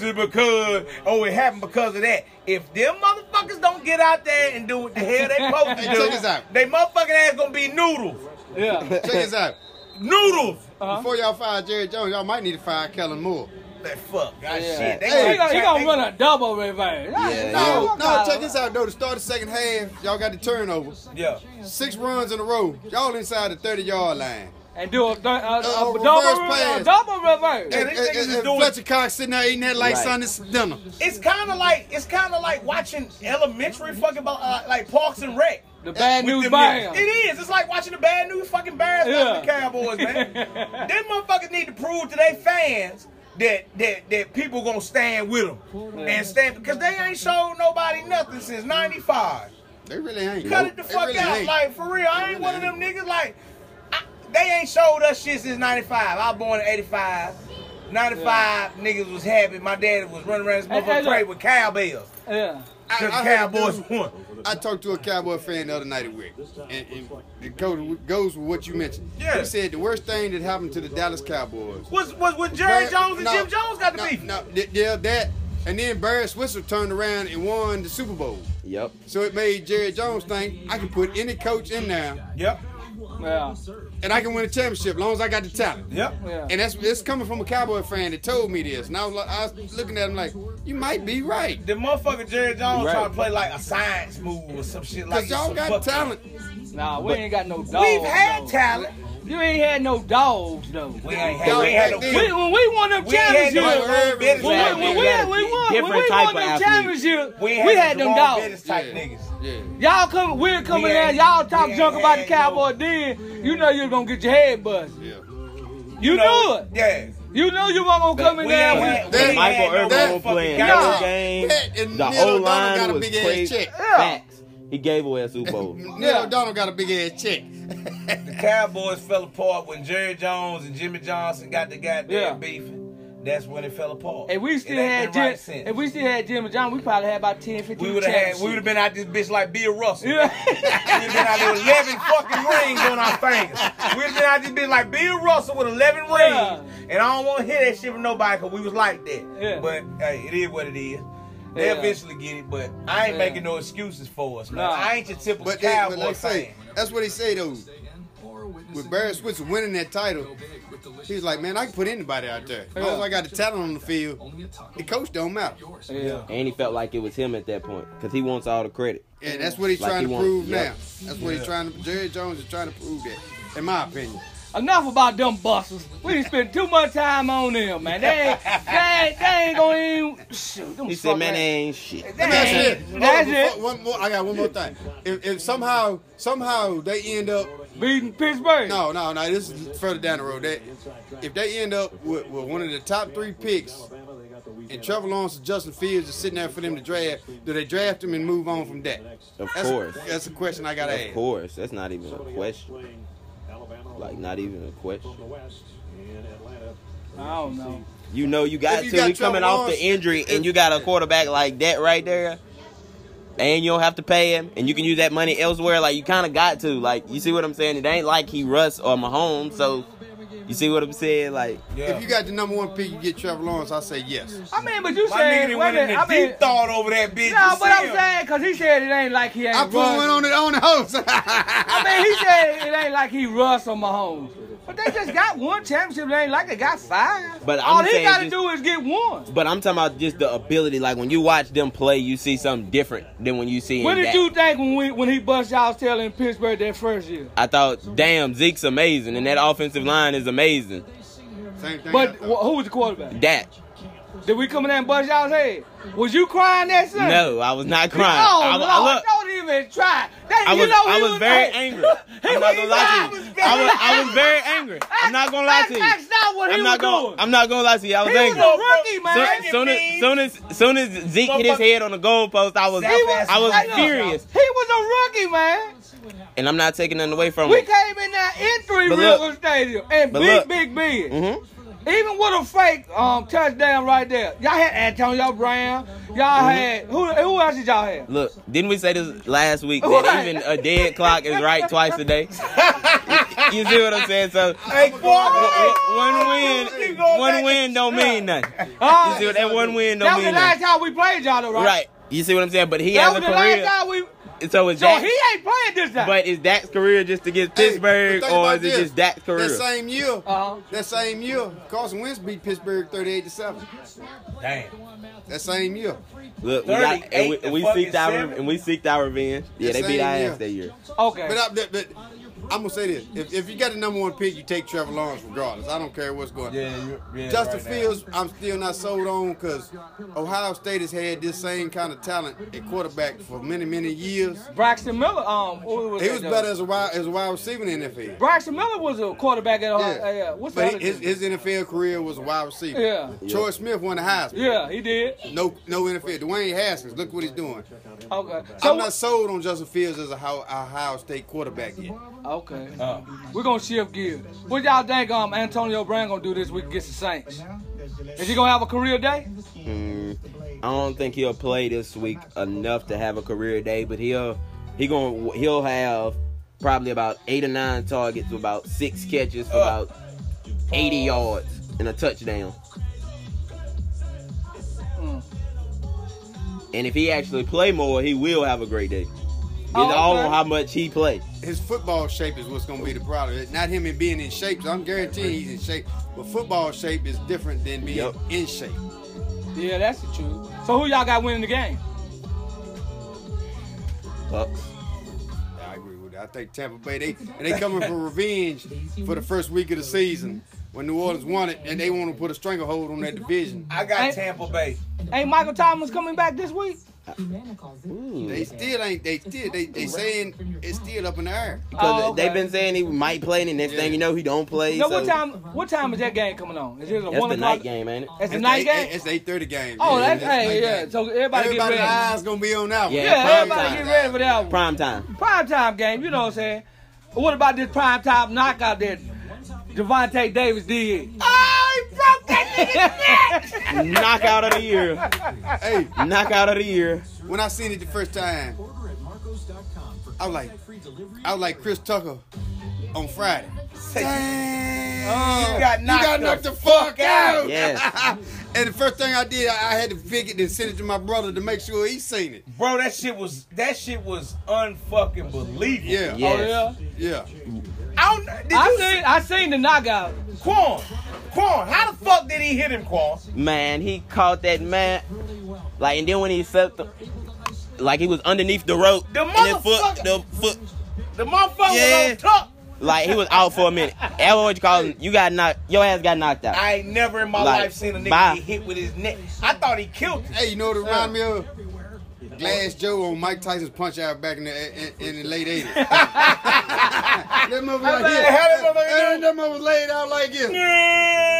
S1: it happened because of that. If them motherfuckers don't get out there and do what the hell they supposed to
S5: Hey,
S1: do,
S5: check this out.
S1: they motherfucking ass gonna be noodles.
S2: Yeah.
S5: Check this out.
S1: Noodles.
S5: Before y'all fire Jerry Jones, y'all might need to fire Kellen Moore.
S1: That fuck. God,
S2: Yeah.
S1: shit. They
S5: Hey,
S2: He gonna run a double reverse.
S5: No, check this out though. To start the second half, y'all got the turnover.
S1: Yeah.
S5: 6 runs in a row. Y'all inside the 30-yard line.
S2: And do a
S5: reverse
S2: double
S5: pass.
S2: reverse.
S1: Yeah, these niggas is
S5: And
S1: doing-
S5: Fletcher Cox sitting there eating that like
S4: Right.
S5: Sunday's dinner.
S1: It's kind of like watching elementary fucking like Parks and Rec.
S2: The bad
S1: With
S2: news
S1: them
S2: Bears.
S1: niggas. It is. It's like watching the bad news fucking Bears
S2: Yeah.
S1: the Cowboys, man. Them motherfuckers need to prove to their fans that people gonna stand with them and stand because they ain't showed nobody nothing since '95.
S5: They really ain't.
S1: Cut it the
S5: They
S1: fuck
S5: really
S1: out,
S5: ain't.
S1: like for real. I ain't one of them niggas like. They ain't showed us shit since '95. I was born in '85. '95 niggas was happy. My daddy was running around this motherfucker
S2: look.
S1: praying with cowbells.
S2: Yeah.
S1: Because
S5: I heard
S1: Cowboys
S5: dude-
S1: won.
S5: I talked to a Cowboy fan the other night at work, and it goes with what you mentioned.
S1: Yeah.
S5: He said the worst thing that happened to the Dallas Cowboys.
S1: Was when Jerry Jones and
S5: No,
S1: Jim Jones got the beef.
S5: Yeah, that. And then Barry Switzer turned around and won the Super Bowl.
S4: Yep.
S5: So it made Jerry Jones think I can put any coach in there
S1: Yep.
S2: Yeah.
S5: and I can win a championship as long as I got the talent.
S1: Yep.
S2: Yeah.
S5: And it's coming from a Cowboy fan that told me this. And I was looking at him like, you might be right.
S1: The motherfucker Jerry Jones
S4: Right.
S1: trying to play like a science move or some shit like
S5: Because y'all
S1: some
S5: got
S1: fuck-
S5: talent.
S2: Nah, we ain't got no dogs.
S1: We've had
S2: though.
S1: talent.
S2: You ain't had no dogs though.
S1: We ain't
S5: Y'all
S1: had no
S5: back then-
S2: When we won them
S1: We had no
S2: championships,
S1: Jerome Bettis
S2: when
S1: type
S2: we
S1: niggas.
S2: won
S4: Different type
S2: them
S4: of athlete.
S2: championships,
S1: We
S2: we
S1: had
S2: had them
S1: Jerome
S2: dogs.
S1: Bettis type
S5: Yeah.
S1: niggas.
S5: Yeah.
S2: We're coming
S1: We
S2: there,
S1: ain't-
S2: y'all talk
S1: we
S2: junk
S1: ain't
S2: about the
S1: had
S2: Cowboy
S1: no-
S2: then, you know you're gonna get your head bust.
S5: Yeah.
S2: You knew it.
S1: Yeah.
S2: You knew you weren't gonna come in
S1: We
S2: there
S1: ain't
S2: with
S1: had-
S5: That-
S1: we ain't
S4: Michael
S1: had no
S4: Irvin
S1: motherfucking
S4: playing
S1: guy.
S4: every
S5: Yeah.
S4: game.
S5: Pat and
S4: The
S5: Neil
S4: O
S5: O'Donnell got
S4: line
S5: a
S4: was
S5: big ass
S4: crazy.
S5: check.
S4: Facts. He gave away a Super Bowl.
S5: Neil O'Donnell got a big ass check.
S1: The Cowboys fell apart when Jerry Jones and Jimmy Johnson got the goddamn beefing. That's when it fell apart.
S2: and we still
S1: It ain't
S2: had
S1: been right since.
S2: if we still had Jimmy John, we probably had about 10, 15
S1: we would have been out this bitch like Bill Russell.
S2: Yeah.
S1: We'd have been out there with 11 fucking rings on our fingers. We'd have been out this bitch like Bill Russell with 11 rings.
S2: Yeah.
S1: And I don't want to hear that shit from nobody because we was like that.
S2: Yeah.
S1: But hey, it is what it is. They'll
S2: Yeah.
S1: eventually get it, but I ain't
S2: Yeah.
S1: making no excuses for us, man.
S2: Nah.
S1: I ain't your typical
S5: But
S1: Cowboy
S5: like I
S1: fan.
S5: say, that's what he say though. With Barry Switzer winning that title, he's like, man, I can put anybody out there. As long as I got the talent on the field, the coach don't matter.
S2: Yeah.
S4: And he felt like it was him at that point because he wants all the credit.
S5: And that's what he's
S4: Like
S5: trying
S4: he
S5: to
S4: wants-
S5: prove
S4: yeah.
S5: now. That's what he's trying to. Jerry Jones is trying to prove that, in my opinion.
S2: Enough about them busters. We done spent too much time on them, man. They ain't gonna even shoot. Them
S4: He said, man,
S2: suckers.
S4: they ain't shit.
S5: Let me ask you this.
S2: That's
S5: Hold on,
S2: it.
S5: before- one more, I got one more thing. If somehow they end up,
S2: Beating Pittsburgh.
S5: no, this is further down the road. If they end up with one of the top 3 picks, and Trevor Lawrence and Justin Fields is sitting there for them to draft, do they draft him and move on from that?
S4: Of course.
S5: That's a question I gotta
S4: Of
S5: ask.
S4: course. That's not even a question. Like, not even a question.
S2: I don't know.
S4: You know you got
S5: If you
S4: to.
S5: got
S4: We coming
S5: Trevor
S4: off
S5: Lawrence,
S4: the injury, and you got a quarterback like that right there, and you don't have to pay him, and you can use that money elsewhere. Like, you kind of got to. Like, you see what I'm saying? It ain't like he Russ or Mahomes, so you see what I'm saying? Like,
S5: If you got the number 1 pick, you get Trevor Lawrence. I say yes.
S2: I mean, but you
S1: My
S2: said,
S1: nigga went in the deep thought over that bitch.
S2: no,
S1: You
S2: but I'm
S1: see him?
S2: saying, because he said it ain't like he ain't
S5: I
S2: Russ.
S5: put one on the host.
S2: I mean, he said it ain't like he Russ or Mahomes. But they just got one championship. It ain't like they got 5.
S4: But
S2: all
S4: I'm
S2: he
S4: saying
S2: got to
S4: just-
S2: do is get one.
S4: but I'm talking about just the ability. Like, when you watch them play, you see something different than when you see
S2: What
S4: him.
S2: did you think when he bust y'all's tail in Pittsburgh that first year?
S4: I thought, damn, Zeke's amazing, and that offensive line is amazing.
S5: Same thing.
S2: But who was the quarterback?
S4: Dak.
S2: Did we come in there and bust y'all's head? Was you crying that Sunday?
S4: No, I was not crying.
S2: Oh,
S4: I
S2: Lord,
S4: look,
S2: don't even try.
S4: I was very angry. I'm not gonna lie to you. I was very angry. I'm not gonna lie to you.
S2: That's not what he was doing.
S4: I'm not gonna lie to you. I was
S2: He was
S4: angry.
S2: a rookie, man.
S4: Soon as Zeke hit his head on the goalpost, I was furious.
S2: He was a rookie, man.
S4: And I'm not taking nothing away from
S2: We
S4: him.
S2: came in there in Three
S4: But
S2: Rivers
S4: look-
S2: Stadium and
S4: but
S2: big,
S4: look.
S2: big.
S4: Mm-hmm.
S2: Even with a fake touchdown right there. Y'all had Antonio Brown. Y'all had who else did y'all have?
S4: Look, didn't we say this last week that even a dead clock is right twice a day? You see what I'm saying? So
S1: Hey,
S4: one win don't mean nothing. You see what that one win
S2: That
S4: don't
S2: was the
S4: mean
S2: last
S4: nothing.
S2: time we played y'all, though, right?
S4: Right. You see what I'm saying? But he
S2: That
S4: has
S2: was
S4: a
S2: the last
S4: career.
S2: time we.
S4: So is
S2: So
S4: Dak,
S2: he ain't playing this time.
S4: but is Dak's career just against Pittsburgh,
S5: but think
S4: or
S5: about
S4: is it
S5: this.
S4: just Dak's career?
S5: That same year, Carson Wentz beat Pittsburgh 38-7.
S1: Damn.
S5: That same year.
S4: Look, we got,
S1: 38
S4: and we
S1: to fucking
S4: seeked our revenge. Yeah, they beat our
S5: Same
S4: ass that year.
S2: Okay.
S5: But I'm gonna say this: if you got the number 1 pick, you take Trevor Lawrence regardless. I don't care what's going on.
S1: Yeah,
S5: Justin
S1: right now.
S5: Fields, I'm still not sold on because Ohio State has had this same kind of talent at quarterback for many, many years.
S2: Braxton Miller,
S5: He was better as a wide receiver in the NFL.
S2: Braxton Miller was a quarterback at Ohio.
S5: Yeah.
S2: What's the
S5: But
S2: other
S5: his
S2: dude?
S5: NFL career was a wide receiver.
S2: Yeah.
S5: Troy Smith won the Heisman.
S2: Yeah, he did.
S5: No NFL. Dwayne Haskins, look what he's doing.
S2: Okay.
S5: I'm not sold on Justin Fields as a Ohio State quarterback yet.
S2: Okay. We're gonna shift gears. What y'all think Antonio Brown gonna do this week against the Saints? Is he gonna have a career day?
S4: I don't think he'll play this week enough to have a career day, but he'll have probably about 8 or 9 targets, about 6 catches for about 80 yards and a touchdown. And if he actually play more, he will have a great day. It's all on how much he play.
S5: His football shape is what's going to be the problem. It's not him being in shape. So I'm guaranteeing he's in shape. But football shape is different than being in shape.
S2: Yeah, that's the truth. So who y'all got winning the game?
S4: Bucks.
S5: I agree with that. I think Tampa Bay, they coming for revenge for the first week of the season when New Orleans won it, and they want to put a stranglehold on that division.
S1: I got Tampa Bay.
S2: Ain't Michael Thomas coming back this week?
S5: They still ain't. They saying it's still up in the air.
S4: Because they've been saying he might play, and the next thing you know, he don't play.
S2: No,
S4: so
S2: what time is that game coming on? Is it a
S4: that's
S2: 1
S4: the
S2: o'clock
S4: night game, ain't it?
S2: It's the night game?
S5: It's 8:30 game.
S2: Oh,
S5: Yeah,
S2: that's
S5: night
S2: yeah.
S5: game.
S2: So everybody's
S5: Everybody's
S2: ready.
S5: eyes gonna be on that one.
S4: Yeah,
S2: Yeah,
S4: prime
S2: everybody
S4: time.
S2: get ready for that one.
S4: Prime time.
S2: Prime time game, you know what I'm saying? What about this prime time knockout that Devontae Davis did?
S1: Oh, he broke that nigga's neck.
S4: Knockout of the year.
S5: Hey,
S4: Knockout of the year.
S5: when I seen it the first time, I was like Chris Tucker on Friday. Damn,
S1: You got knocked
S5: the fuck out.
S4: Yes.
S5: And the first thing I did, I had to pick it and send it to my brother to make sure he seen it.
S1: Bro, that shit was unfucking believable.
S5: Yeah,
S4: Yes.
S2: Oh yeah.
S5: yeah.
S2: I seen the knockout.
S1: Quan, how the fuck did he hit him, Quan?
S4: Man, he caught that man. Like, and then when he felt like he was underneath the rope.
S1: The
S4: and the foot.
S1: The motherfucker
S4: Yeah.
S1: was on top.
S4: Like, he was out for a minute. That's what you call him. Your ass got knocked out.
S1: I ain't never in my
S4: Like,
S1: life seen a nigga
S4: bye.
S1: get hit with his neck. I thought he killed him.
S5: Hey, you know what it reminded me of? Glass Joe on Mike Tyson's Punch Out back in the late 80s. That mother like this.
S1: How that motherfucker
S5: That mother was laid out like this.
S4: Or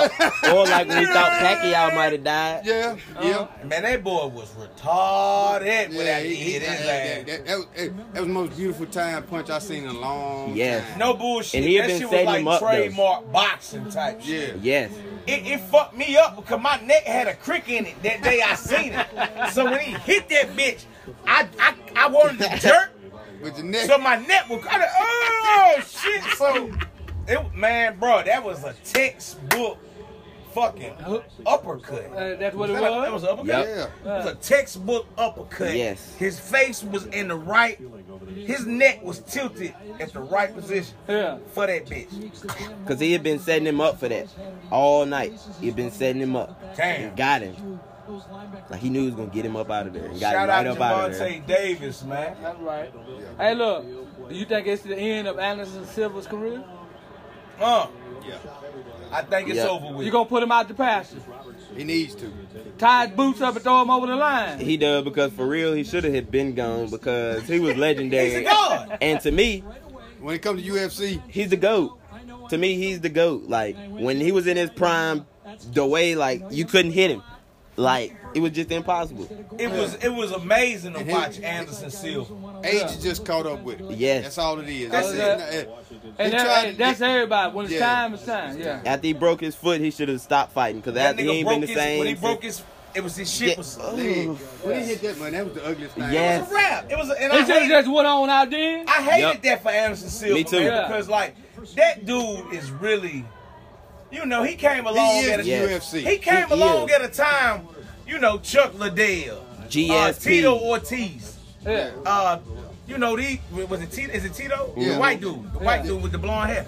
S4: Or like when he thought Pacquiao might have died.
S5: Yeah, yeah.
S1: Man, that boy was retarded when
S5: Yeah,
S1: that hit his ass.
S5: that was the most beautiful time punch I've seen in a long
S4: Yes.
S5: time.
S1: No bullshit.
S4: And he had
S1: that
S4: been
S1: shit
S4: setting
S1: was
S4: him
S1: like
S4: up, though.
S1: trademark boxing type shit.
S5: Yeah.
S4: Yes.
S1: It fucked me up because my neck had a crick in it that day I seen it. So when he hit that bitch, I wanted to jerk.
S5: With your neck.
S1: So my neck was kind of, oh shit. So, man, bro, that was a textbook fucking uppercut.
S2: That's what it
S1: That was
S2: was.
S1: an uppercut?
S4: Yep.
S5: Yeah.
S1: It was a textbuk uppercut.
S4: Yes.
S1: His face was in the right, his neck was tilted at the right position
S2: Yeah.
S1: for that bitch.
S4: Because he had been setting him up for that all night. He had been setting him up.
S1: Damn.
S4: And got him. Like he knew he was going to get him up out of there. And got
S1: Shout
S4: him right
S1: out
S4: up out of there.
S1: Javante Davis, man.
S2: That's right. Hey, look. Do you think it's the end of Anderson Silva's career?
S1: Yeah.
S5: Yeah.
S1: I think it's
S4: Yeah.
S1: over with.
S2: You gonna put him out the pasture?
S5: He needs to.
S2: Tie his boots up and throw him over the line?
S4: He does, because for real, he should have been gone because he was
S1: He's a
S4: legendary.
S1: god.
S4: And to me,
S5: When it comes to UFC,
S4: he's the GOAT. To me, he's the GOAT. Like, when he was in his prime, the way, like, you couldn't hit him. Like, it was just impossible.
S1: It was amazing to watch Anderson Silva.
S5: age has just caught up with it.
S4: Yes.
S5: That's all it is.
S1: That's
S5: it.
S2: And
S5: He
S2: that,
S5: tried
S2: hey,
S5: to-
S2: that's everybody. When it's
S5: Yeah.
S2: time, it's time. Yeah.
S4: After he broke his foot, he should have stopped fighting because
S1: That
S4: after he
S1: nigga
S4: ain't been
S1: broke
S4: the
S1: his,
S4: same.
S1: when he broke his, it was his shit
S4: Yeah.
S1: was
S5: When he hit that man, that was the ugliest thing.
S4: Yes.
S1: It was a rap. It was, and
S2: He
S1: I
S2: should have
S1: hated,
S2: just went on out there.
S1: I hated
S4: Yup.
S1: that for Anderson Silva,
S4: Me too.
S1: man,
S2: Yeah.
S1: because like that dude is really, you know, he came along
S5: He
S1: at a
S5: is
S4: Yes.
S5: UFC.
S1: he came
S4: He
S1: along
S4: is.
S1: at a time, you know, Chuck Liddell,
S4: GSP.
S1: Tito Ortiz,
S2: Yeah.
S1: you know, was it Tito? Is it Tito?
S5: Yeah.
S1: The white dude with the blonde hair.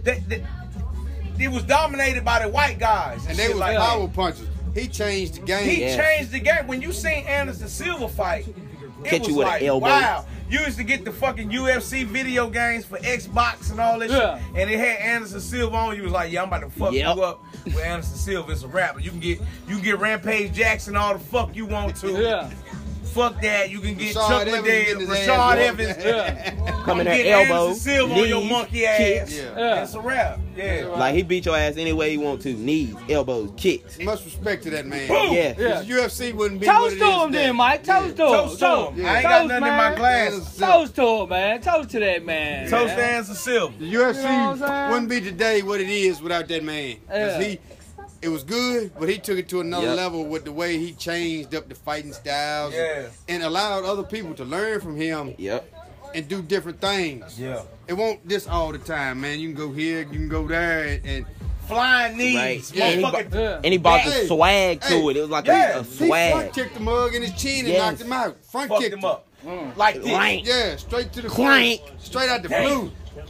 S1: It was dominated by the white guys,
S5: And they
S1: shit
S5: was
S1: like
S5: power
S1: that.
S5: punchers. He changed the game.
S1: He
S4: Yes.
S1: changed the game. When you seen Anderson Silva fight, it
S4: Catch
S1: was
S4: you with an
S1: like,
S4: elbow.
S1: wow. You used to get the fucking UFC video games for Xbox and all that
S2: Yeah.
S1: shit, and it had Anderson Silva on. You was like, yeah, I'm about to fuck
S4: Yep.
S1: you up with Anderson Silva. It's a rapper. You can get Rampage Jackson all the fuck you want to.
S2: Yeah.
S1: Fuck that. You can get
S5: Rashad
S1: Chuck
S5: Evans
S1: Liddell,
S5: getting his ass
S1: Rashad
S5: whooped.
S1: Evans.
S2: Yeah.
S4: Come in
S1: Get
S4: there, elbow,
S1: Anderson Silva on your
S4: knees,
S1: monkey ass.
S4: kicks.
S5: Yeah.
S2: Yeah.
S1: It's a rap. Yeah.
S4: Like, he beat your ass any way he want to. Knees, elbows, kicks.
S5: Much respect to that man.
S1: Boom.
S4: Yeah.
S2: Yeah.
S5: His UFC wouldn't be what
S2: Toast
S5: it
S2: to
S5: is
S2: him
S5: today.
S2: then, Mike. Toast to him.
S1: Toast to him. I ain't got
S2: Toast,
S1: nothing in
S2: man.
S1: my glass.
S2: Toast to him, man. Toast to that man.
S1: Toast
S2: man.
S1: to Anderson Silva.
S5: The UFC
S2: You know what I'm saying?
S5: wouldn't be today what it is without that man. 'Cause
S2: Yeah.
S5: it was good, but he took it to another
S4: Yep.
S5: level with the way he changed up the fighting styles
S1: Yeah.
S5: and allowed other people to learn from him
S4: Yep.
S5: and do different things.
S1: Yeah.
S5: It won't this all the time, man. You can go here, you can go there, and
S1: Flying knees.
S4: Right.
S5: Yeah.
S1: Motherfucking
S2: Yeah.
S4: And he brought
S5: Hey,
S4: the swag to
S5: hey,
S4: it. It was like
S1: yeah.
S4: a
S5: he front
S4: swag.
S5: kicked the mug in his chin and
S4: Yes.
S5: knocked him out. Front
S1: fucked
S5: kicked
S1: him up. Like this.
S4: Clank.
S5: Yeah, straight to the
S4: Clank.
S5: front, straight out the
S1: Damn.
S5: blue.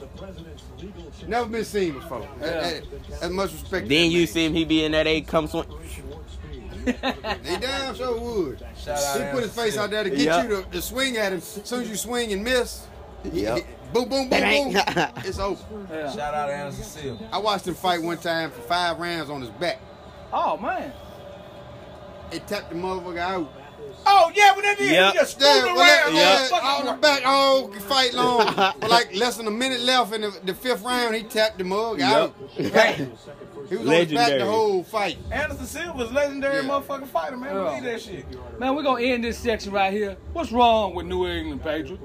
S5: Never been seen before. As much respect.
S4: Then
S5: to
S4: you
S5: that
S4: see him, he be in there, they come swing.
S5: man. They damn sure would.
S1: Shout out
S5: He put his face out there to get
S4: Yep.
S5: you to swing at him. As soon as you swing and miss,
S4: Yep.
S5: boom, boom, boom,
S4: Bang.
S5: boom, it's over.
S2: Yeah.
S1: Shout out to Anderson Silva.
S5: I watched him fight one time for 5 rounds on his back.
S2: Oh, man.
S5: They tapped the motherfucker out.
S1: Oh, yeah, what that is.
S4: Yep.
S1: He just screwed
S5: Yeah,
S1: around.
S5: on the back, all fight long. But like less than a minute left in the 5th round, he tapped the mug out.
S1: Hey,
S5: He was on his back
S4: Legendary.
S5: the whole fight.
S1: Anderson Silva's legendary
S5: Yeah.
S1: motherfucking fighter, man.
S2: Yeah.
S1: Believe that shit.
S2: Man, we're going to end this section right here. What's wrong with New England Patriots?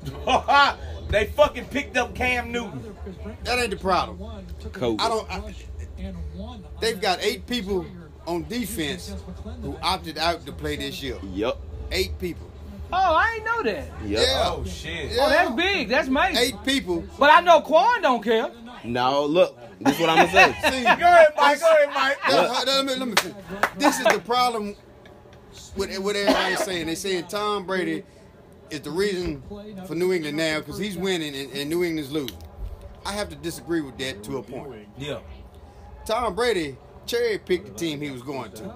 S1: They fucking picked up Cam Newton.
S5: That ain't the problem.
S4: Coach.
S5: They've got 8 people on defense who opted out to play this year.
S4: Yep.
S5: 8 people.
S2: Oh, I ain't know that.
S4: Yep.
S5: Yeah.
S1: Oh, shit.
S5: Yeah.
S2: Oh, that's big. That's major.
S5: 8 people.
S2: But I know Quan don't care.
S4: No, look. This is what I'm going to say.
S5: See,
S1: Go ahead, Mike. Go ahead, Mike.
S5: let me finish. This is the problem with what everybody's saying. They're saying Tom Brady is the reason for New England now because he's winning and New England's losing. I have to disagree with that to a point.
S1: Yeah.
S5: Tom Brady cherry-picked the team he was going to.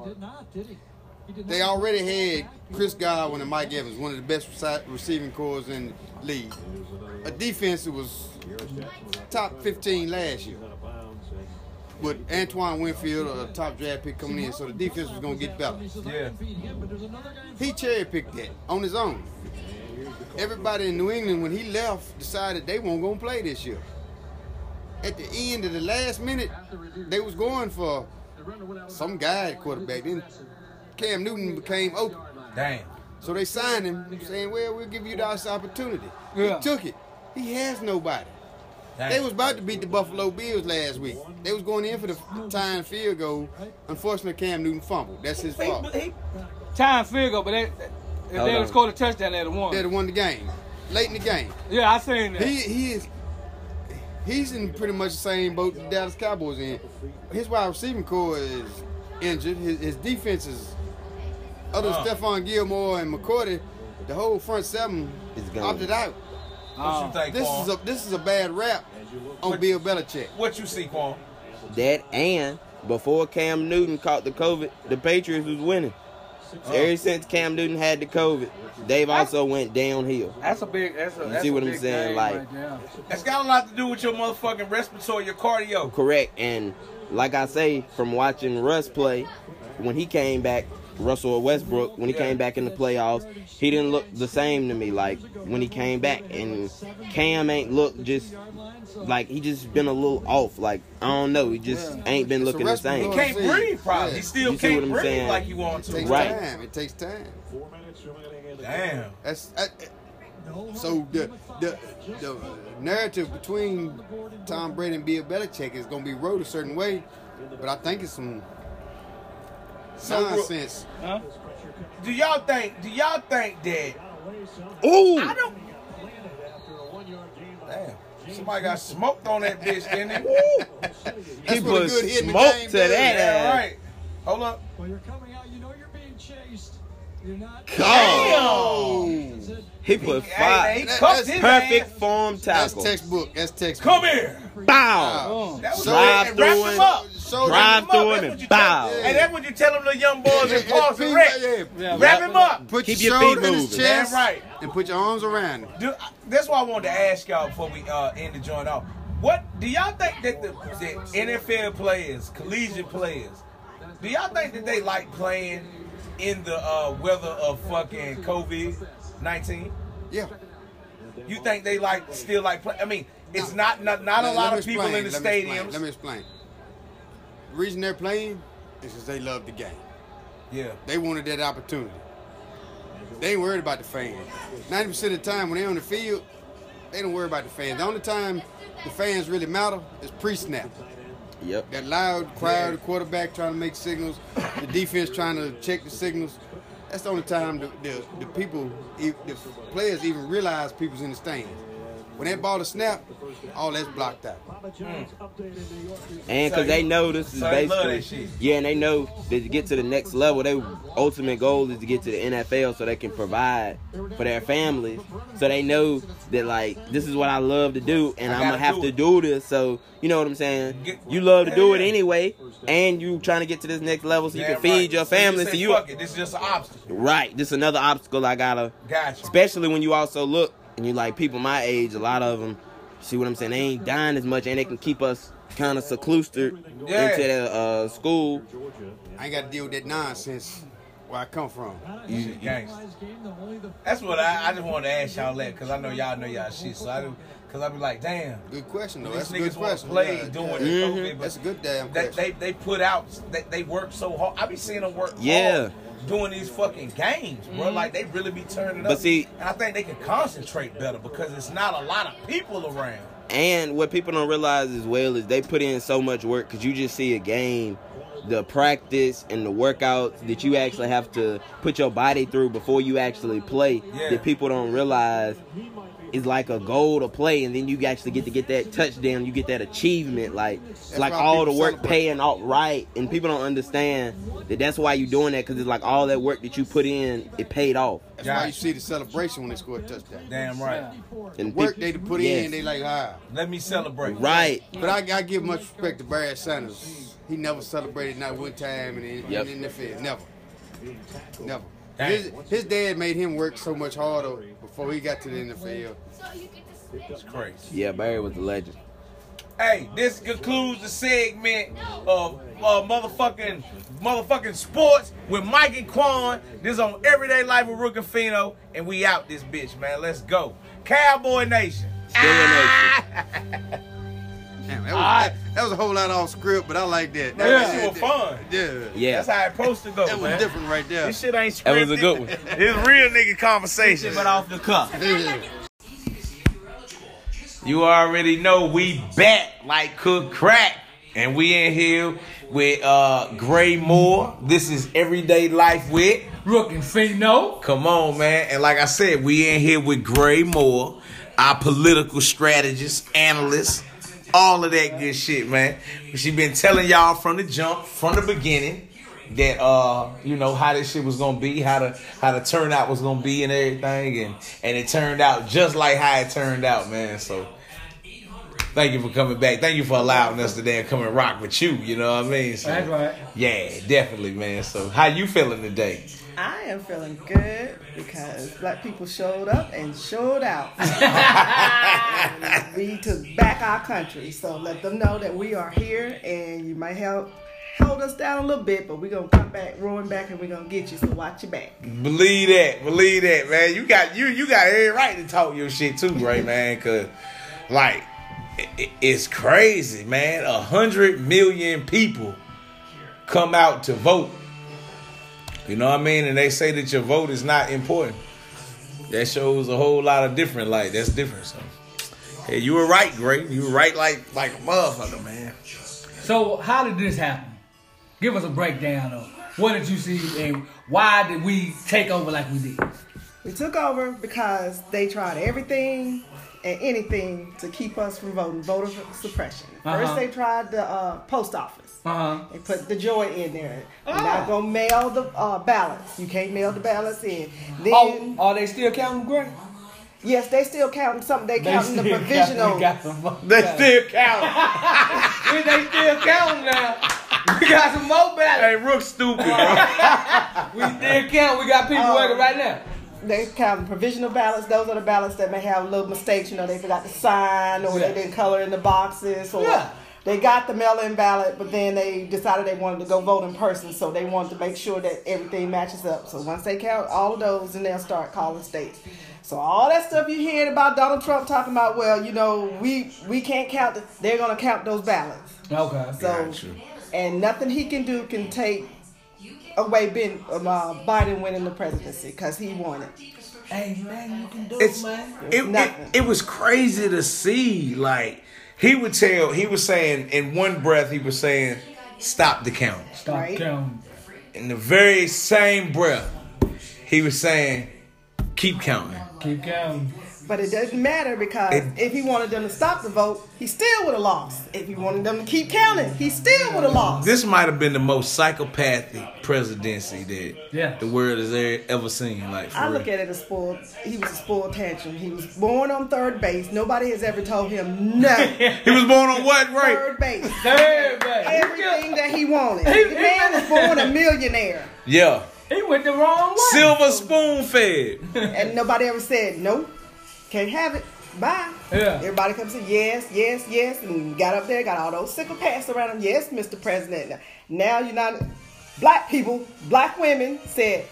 S5: They already had Chris Godwin and Mike Evans, one of the best receiving corps in the league. A defense that was top 15 last year. With Antoine Winfield, a top draft pick coming in, so the defense was going to get better.
S1: Yeah.
S5: He cherry-picked that on his own. Everybody in New England, when he left, decided they weren't going to play this year. at the end of the last minute, they was going for some guy at quarterback. Then Cam Newton became open.
S1: Damn.
S5: So they signed him saying, well, we'll give you this opportunity.
S2: Yeah.
S5: He took it. He has nobody.
S1: Damn.
S5: They was about to beat the Buffalo Bills last week. They was going in for the tying field goal. Unfortunately, Cam Newton fumbled. That's his fault.
S2: Time field goal, but if they would scored a touchdown, they'd have won.
S5: They'd have won the game. Late in the game.
S2: Yeah, I seen that.
S5: He's in pretty much the same boat the Dallas Cowboys in. His wide receiving core is injured. His defense is, other than Stephon Gilmore and McCourty, the whole front seven
S4: It's gone.
S5: opted out.
S1: What you think, Quan?
S5: This is a bad rap on Bill Belichick.
S1: What you see, Quan?
S4: That and before Cam Newton caught the COVID, the Patriots was winning. Ever since Cam Newton had the COVID, they've also went downhill.
S2: That's a big.
S4: You see what I'm saying? Like,
S1: It's got a lot to do with your motherfucking respiratory, your cardio.
S4: correct. And like I say, from watching Russ play, when he came back, Russell Westbrook, when he came back in the playoffs, he didn't look the same to me like when he came back. And Cam ain't looked just like he just been a little off. Like, I don't know, he just ain't been looking the same.
S1: He can't breathe, probably.
S5: Yeah.
S1: He still
S4: You see what
S1: can't
S4: I'm
S1: breathe
S4: saying?
S1: like you want
S5: It
S1: to.
S5: takes
S4: Right.
S5: time. It takes time.
S1: Damn.
S5: So the narrative between Tom Brady and Bill Belichick is going to be wrote a certain way, but I think it's some nonsense.
S2: Huh?
S1: Do y'all think that?
S4: Ooh,
S1: I don't. Damn. Somebody got smoked on that bitch, didn't they?
S4: he
S5: what a
S4: put
S5: good hit in the
S4: smoke
S5: game
S4: to
S5: does.
S4: that
S1: Yeah,
S4: ass.
S1: right. Hold up.
S6: When you're coming out, you know you're being chased. You're not.
S4: Oh,
S1: Damn.
S4: he put
S1: Hey,
S4: five.
S1: he
S5: That-
S1: cuffed
S5: that's
S1: his
S4: Perfect
S1: ass.
S4: form
S5: That's
S4: tackle.
S5: textbook. That's textbook.
S1: Come here.
S4: Bow.
S1: That was
S4: Drive
S1: and
S4: through
S1: wrap
S4: him.
S1: him up.
S5: So
S4: Drive through him
S1: That's
S4: and
S1: what you
S4: bow.
S1: tell- And that's what you tell them, the young boys in Paul's and
S5: Yeah,
S1: Rick.
S5: yeah.
S1: Wrap him up.
S5: Put
S4: Keep
S5: your
S4: your feet
S5: shoulder in his
S4: moving.
S5: chest
S1: Damn right.
S5: and put your arms around him.
S1: That's why I wanted to ask y'all before we end the joint off. What do y'all think that the NFL players, collegiate players, do y'all think that they like playing in the weather of fucking COVID-19?
S5: Yeah.
S1: You think they still like play? I mean, it's not a
S5: Let
S1: lot
S5: me
S1: of people
S5: explain,
S1: in the
S5: let me explain,
S1: stadiums.
S5: Let me explain. The reason they're playing is because they love the game.
S1: Yeah.
S5: They wanted that opportunity. They ain't worried about the fans. 90% of the time when they're on the field, they don't worry about the fans. The only time the fans really matter is pre-snap.
S4: Yep.
S5: That loud crowd, the quarterback trying to make signals, the defense trying to check the signals. That's the only time the people, the players even realize people's in the stands. When that ball is snapped, all that's blocked out.
S4: And because they know this is
S1: So they love that
S4: basically,
S1: shit.
S4: yeah, and they know that to get to the next level, their ultimate goal is to get to the NFL so they can provide for their families. So they know that, like, this is what I love to do, and
S1: I
S4: I'm
S1: gotta
S4: going to have
S1: do
S4: to
S1: it.
S4: do this. So, you know what I'm saying?
S1: Get-
S4: You love to do it
S1: Yeah.
S4: anyway, and you trying to get to this next level so you
S1: Damn
S4: can feed
S1: right.
S4: your
S1: So you
S4: family.
S1: say,
S4: So you,
S1: fuck it. This is just an obstacle.
S4: right, this is another obstacle I got to,
S1: Gotcha.
S4: especially when you also look, and you like people my age, a lot of them, see what I'm saying, they ain't dying as much, and they can keep us kind of seclustered
S1: Yeah.
S4: into the school.
S5: I ain't got to deal with that nonsense where I come from.
S1: Shit, gangsta. That's what I just wanted to ask y'all that because I know y'all shit. So because I be like, damn,
S5: Good question, though.
S1: these
S5: That's a good
S1: niggas want to
S5: question.
S1: play
S5: Yeah,
S1: doing
S5: yeah.
S1: the COVID, but
S5: That's a good damn question.
S1: they put out, they work so hard. I be seeing them work
S4: Yeah.
S1: hard doing these fucking games, bro. Like they really be turning
S4: But
S1: up.
S4: see-
S1: and I think they can concentrate better because it's not a lot of people around.
S4: And what people don't realize as well is they put in so much work because you just see a game, the practice and the workouts that you actually have to put your body through before you actually play
S1: Yeah.
S4: that people don't realize is like a goal to play, and then you actually get to get that touchdown, you get that achievement, like
S5: why
S4: all the
S5: people
S4: work
S5: celebrate.
S4: paying off, right? And people don't understand that's why you're doing that, because it's like all that work that you put in, it paid off.
S5: That's why you see the celebration when they score a touchdown.
S1: Damn right.
S4: And
S5: Work
S4: peop-
S5: they put
S4: yes.
S5: in, they like,
S1: Let me celebrate.
S4: Right.
S5: But I give much respect to Barry Sanders. He never celebrated not one time in
S4: Yep.
S5: the NFL. Never. Never.
S1: Dang.
S5: His dad made him work so much harder before he got to the NFL.
S3: So you get to spit.
S1: It's crazy.
S4: Yeah, Barry was a legend.
S1: Hey, this concludes the segment of motherfucking sports with Mike and Quan. This on Everyday Life with Rook and Fino, and we out this bitch, man. Let's go. Cowboy Nation.
S4: Still a nation.
S5: Damn, that That was a whole lot off script, but I like that.
S1: That shit was fun.
S5: Yeah.
S1: That's how it's supposed to go,
S5: That was
S1: man.
S5: different right there.
S1: This shit ain't scripted.
S4: That was a good one.
S1: It's real nigga conversation.
S4: But off the cuff.
S1: You already know we back like cook crack. And we in here with Gray Moore. This is Everyday Life with
S2: Rook and Fino.
S1: Come on, man. And like I said, we in here with Gray Moore, our political strategist, analyst, all of that good shit, man. She been telling y'all from the jump, from the beginning, that you know how this shit was gonna be, how the turnout was gonna be and everything, and it turned out just like how it turned out, man. So thank you for coming back. Thank you for allowing us to then come and rock with you. You know what I mean? So,
S2: That's right.
S1: yeah, definitely, man. So how you feeling today?
S7: I am feeling good because black people showed up and showed out. We took back our country, so let them know that we are here, and you might hold us down a little bit, but we're going to come back, roaring back, and we're going to get you, so watch your back.
S1: Believe that, man. You got every right to talk your shit too, right, man? Because, like, it's crazy, man. 100 million people come out to vote. You know what I mean? And they say that your vote is not important. That shows a whole lot of different, like, that's different. So, hey, you were right, Gray. You were right like a motherfucker, man.
S2: So how did this happen? Give us a breakdown of what did you see and why did we take over like we did?
S7: We took over because they tried everything and anything to keep us from voting, voter suppression. First, they tried the post office. They put the joy in there. You're not going to mail the ballots. You can't mail the ballots in. Then,
S2: are they still counting Gray?
S7: Yes, they still counting something. They counting the provisional.
S1: They still count.
S2: They still counting now. We got some more ballots.
S1: Hey, Rook stupid, bro.
S2: We still count. We got people working right now.
S7: They count provisional ballots. Those are the ballots that may have little mistakes. You know, they forgot to sign, or they didn't color in the boxes, or they got the mail-in ballot, but then they decided they wanted to go vote in person, so they wanted to make sure that everything matches up. So once they count all of those, then they'll start calling states. So all that stuff you hearing about Donald Trump talking about, well, you know, we can't count. They're going to count those ballots.
S2: Okay.
S7: So, and nothing he can do can take away Biden winning the presidency because he won it.
S2: Hey, man, you can do it, man.
S1: It was crazy to see. Like, he was saying, in one breath, he was saying, stop the count.
S2: Stop counting.
S1: In the very same breath, he was saying, keep counting.
S2: Keep counting.
S7: But it doesn't matter because if he wanted them to stop the vote, he still would have lost. If he wanted them to keep counting, he still would have lost.
S1: This might have been the most psychopathic presidency that the world has ever seen. Like,
S7: I look at it as spoiled. He was a spoiled tantrum. He was born on third base. Nobody has ever told him no.
S1: He was born on what, right?
S7: Third base.
S2: Third base.
S7: Everything that he wanted. The man was born a millionaire.
S1: Yeah.
S2: He went the wrong way.
S1: Silver spoon fed.
S7: And nobody ever said no. Can't have it. Bye.
S2: Yeah.
S7: Everybody comes and yes, yes, yes, and got up there, got all those sycophants around him. Yes, Mr. President. Now black people, black women said,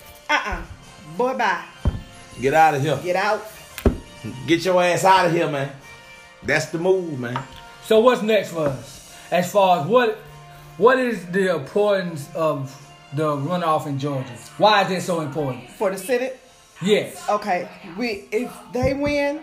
S7: boy, bye.
S1: Get out of here.
S7: Get out.
S1: Get your ass out of here, man. That's the move, man.
S2: So what's next for us? As far as what is the importance of the runoff in Georgia? Why is it so important?
S7: For the Senate?
S2: Yes.
S7: Okay. If they win,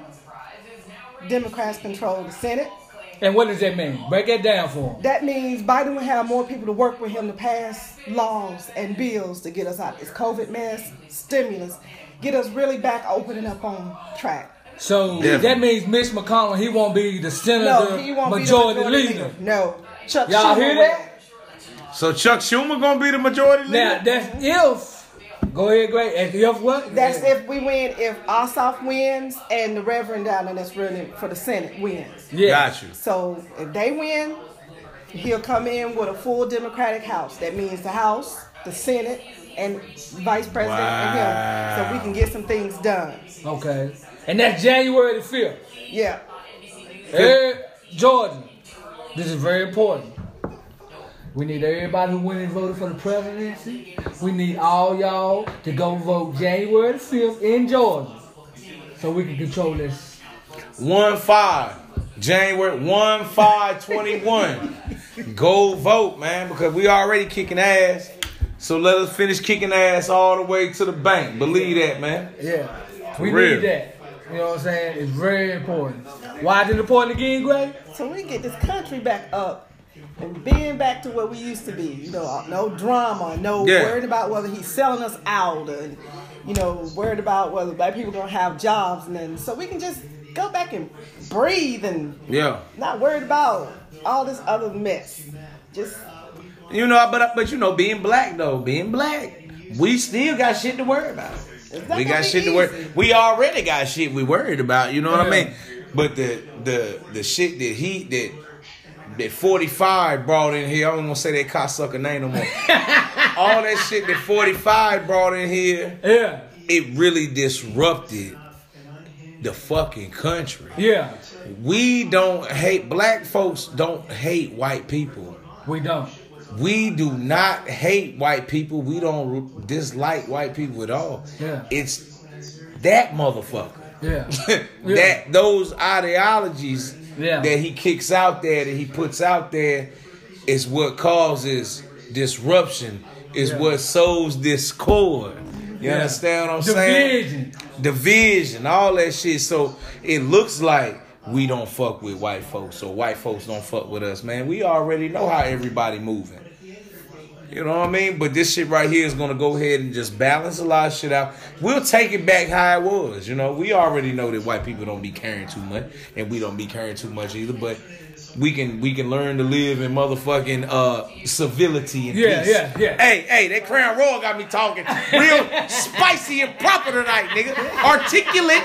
S7: Democrats control the Senate.
S2: And what does that mean? Break it down for them.
S7: That means Biden will have more people to work with him to pass laws and bills to get us out of this COVID mess, stimulus, get us really back opening up on track.
S2: So that means Mitch McConnell, he won't be the senator,
S7: he won't
S2: majority
S7: be the
S2: leader.
S7: No. Chuck
S2: Y'all
S7: Schumer
S2: hear that?
S1: So Chuck Schumer gonna be the majority leader?
S2: Now, that's if. Go ahead, Greg. If what?
S7: That's if we win. If Ossoff wins and the Reverend down there that's running for the Senate wins.
S2: Yeah.
S1: Got you.
S7: So if they win, he'll come in with a full Democratic House. That means the House, the Senate, and Vice President and him. So we can get some things done.
S2: Okay. And that's January the 5th.
S7: Yeah.
S2: Hey, Georgia. This is very important. We need everybody who went and voted for the presidency. We need all y'all to go vote January the 5th in Georgia so we can control this.
S1: 1-5. January 1-5-21. Go vote, man, because we already kicking ass. So let us finish kicking ass all the way to the bank. Believe that, man.
S2: Yeah. We
S1: real.
S2: need that. You know what I'm saying? It's very important. Why is it important again, Gray?
S7: So we get this country back up and being back to what we used to be. You know, no drama, no worried about whether he's selling us out, and you know, worried about whether black people gonna have jobs, and then so we can just go back and breathe and not worried about all this other mess. Just
S1: but you know, being black, we still got shit to worry about. We got shit to worry. We already got shit we worried about. You know what I mean? But the shit that 45 brought in here, I don't want to say that cocksucker name no more. All that shit that 45 brought in here, it really disrupted the fucking country. Yeah. We don't hate, black folks don't hate white people.
S2: We don't.
S1: We do not hate white people. We don't dislike white people at all. Yeah. It's that motherfucker. Yeah. Those ideologies that he kicks out there, that he puts out there, is what causes disruption, is what sows discord. You understand what I'm saying? Division, all that shit. So it looks like we don't fuck with white folks, so white folks don't fuck with us, man. We already know how everybody moving. You know what I mean? But this shit right here is going to go ahead and just balance a lot of shit out. We'll take it back how it was. You know, we already know that white people don't be caring too much, and we don't be caring too much either, but we can learn to live in motherfucking civility and peace. Yeah. Hey, that Crown Royal got me talking real spicy and proper tonight, nigga. Articulate.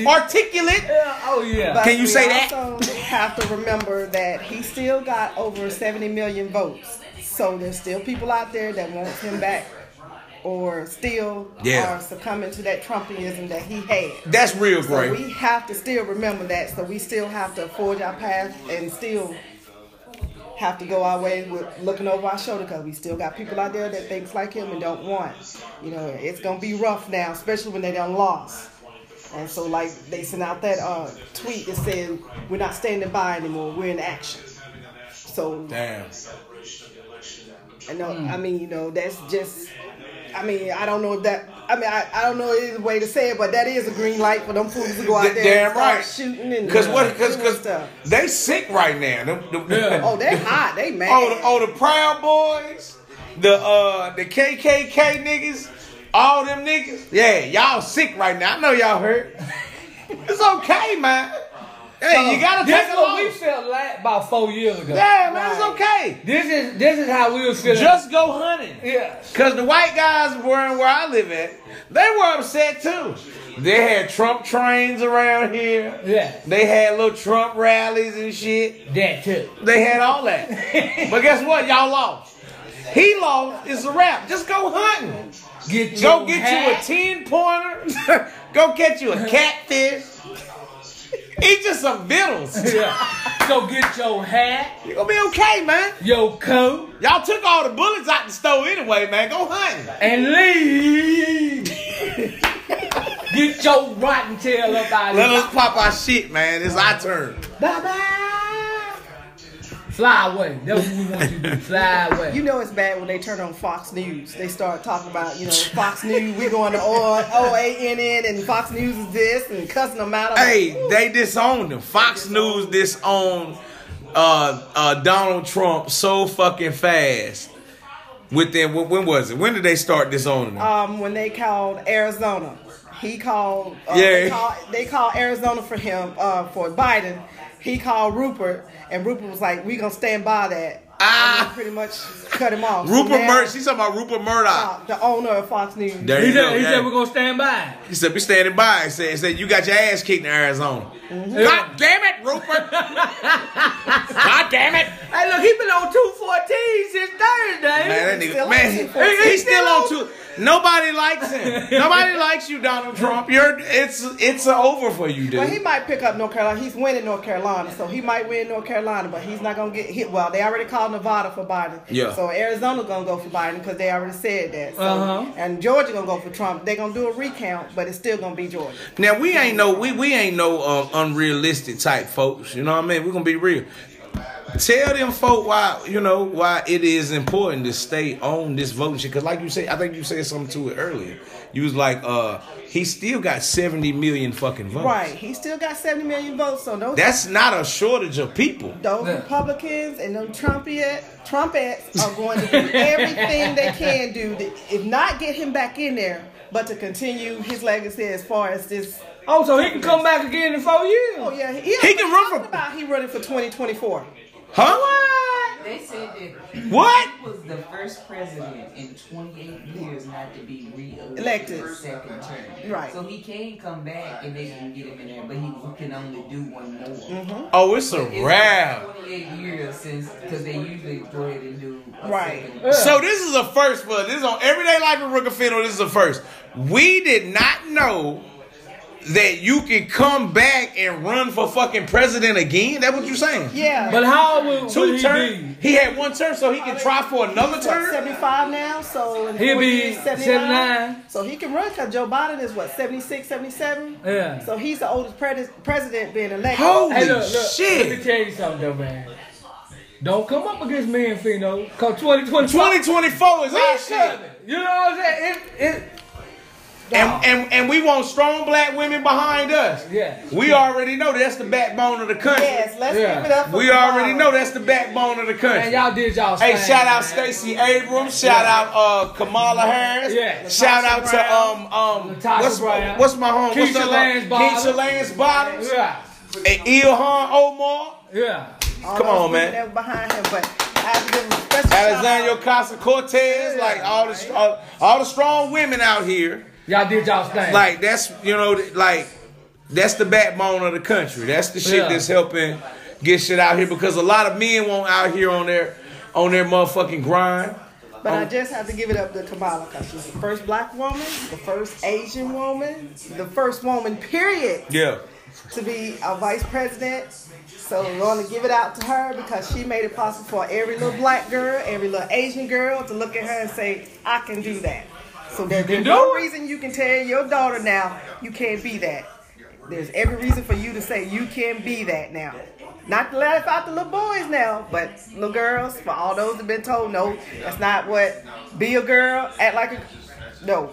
S2: Oh yeah.
S7: But
S1: can you say that?
S7: We also have to remember that he still got over 70 million votes. So there's still people out there that want him back, or still are succumbing to that Trumpism that he had.
S1: That's real great.
S7: So we have to still remember that. So we still have to forge our path and still have to go our way with looking over our shoulder, because we still got people out there that thinks like him and don't want. You know, it's going to be rough now, especially when they done lost. And so like they sent out that tweet that said, we're not standing by anymore, we're in action. So
S1: damn.
S7: I mean, you know, that's just, I mean, I don't know if that, I mean, I don't know any way to say it, but that is a green light for them fools to go out there and start shooting and
S1: because they sick right now.
S7: Oh, they hot, they mad.
S1: The Proud Boys, the KKK niggas, all them niggas, y'all sick right now. I know y'all hurt. It's okay, man. Hey, you gotta take it
S2: what we felt like about 4 years ago.
S1: Yeah, man, it's okay.
S2: This is how we was feeling.
S1: Just go hunting.
S2: Yeah.
S1: Cause the white guys were where I live at, they were upset too. They had Trump trains around here. Yeah. They had little Trump rallies and shit.
S2: That too.
S1: They had all that. But guess what? Y'all lost. He lost. It's a wrap. Just go hunting. Go get you a 10-pointer. Go catch you a catfish. Eat just some vittles.
S2: Go get your hat.
S1: You're gonna be okay, man.
S2: Your coat.
S1: Y'all took all the bullets out the stove anyway, man. Go hunting.
S2: And leave. Get your rotten tail up out of here.
S1: Let us pop our shit, man. It's our turn.
S2: Bye-bye. Fly away. That's what we want you to do. Fly away.
S7: You know it's bad when they turn on Fox News. They start talking about, you know, Fox News, we're going to OANN, and Fox News is this, and cussing them out.
S1: They disowned them. Fox News disowned Donald Trump so fucking fast. Within, when was it? When did they start disowning him?
S7: When they called Arizona. He called, they called Arizona for him, for Biden. He called Rupert, and Rupert was like, we gonna stand by that. And pretty much cut him off.
S1: She's talking about Rupert Murdoch.
S7: The owner of Fox News.
S2: He said we're gonna stand by.
S1: He said we're standing by. He said you got your ass kicked in Arizona. Mm-hmm. God damn it, Rupert. God damn it.
S2: Hey, look, he been on 214 since Thursday.
S1: Man, that nigga, he's still on 2. Nobody likes him. Nobody likes you, Donald Trump. It's over for you, dude.
S7: Well, he might pick up North Carolina. He's winning North Carolina, so he might win North Carolina, but he's not gonna get hit. Well, they already called Nevada for Biden. Yeah. So Arizona's gonna go for Biden because they already said that. So, and Georgia gonna go for Trump. They're gonna do a recount, but it's still gonna be Georgia.
S1: Now we ain't no unrealistic type folks. You know what I mean? We're gonna be real. Tell them folk why it is important to stay on this voting shit. Because like you said, I think you said something to it earlier. You was like, he still got 70 million fucking votes.
S7: Right. He still got 70 million votes. So
S1: that's not a shortage of people.
S7: Those Republicans and those Trumpettes are going to do everything they can do to, if not get him back in there, but to continue his legacy as far as this.
S2: Oh, so he can come back again in 4 years?
S7: Oh, yeah.
S1: He can run for...
S7: He running for 2024.
S1: Huh?
S7: What?
S8: They said that
S1: what?
S8: He was the first president in 28 years not to be
S7: elected
S8: second term.
S7: Right.
S8: So he can come back and they can get him in there, but he can only do one more.
S7: Mm-hmm.
S1: Oh, it's a wrap.
S8: 28 years since, because they usually go ahead and do
S7: right.
S1: So this is a first for us. This is on Everyday Life in Rookerfield. This is a first. We did not know that you can come back and run for fucking president again? That what you saying?
S7: Yeah.
S2: But how would
S1: he term? He had one term, so he can try for another term?
S7: 75 now, so
S2: he'll be 79.
S7: So he can run because Joe Biden is what, 76, 77?
S2: Yeah.
S7: So he's the oldest president being elected.
S1: Holy
S2: shit. Let me tell you something though, man. Don't come up against me and Fino, because
S1: 2024 is our shit.
S2: You know what I'm saying?
S1: And we want strong black women behind us.
S2: Yeah.
S1: We already know that's the backbone of the country.
S7: Yes, let's give it up for
S1: we already know that's the backbone of the country.
S2: And y'all did y'all
S1: Hey,
S2: thing,
S1: shout out Stacey Abrams. Shout out Kamala Harris.
S2: Yeah.
S1: Shout out to what's my home?
S2: Keisha Lance Bottoms.
S1: Keisha Lance Bottoms.
S2: Yeah.
S1: And Ilhan Omar.
S2: Yeah.
S1: Come on, man.
S7: That behind him, but I have to give him a special
S1: Alexandria Ocasio-Cortez, like all the strong women out here.
S2: Y'all did y'all thing.
S1: Like that's that's the backbone of the country. That's the shit that's helping get shit out here, because a lot of men won't out here on their motherfucking grind.
S7: But I just have to give it up to Kamala, because she's the first black woman, the first Asian woman, the first woman, period.
S1: Yeah.
S7: To be a vice president. So we're going to give it out to her, because she made it possible for every little black girl, every little Asian girl to look at her and say, I can do that. So there's no reason you can tell your daughter now you can't be that. There's every reason for you to say you can be that now. Not to laugh out the little boys now, but little girls, for all those that have been told, no, that's not what, be a girl, act like a, no.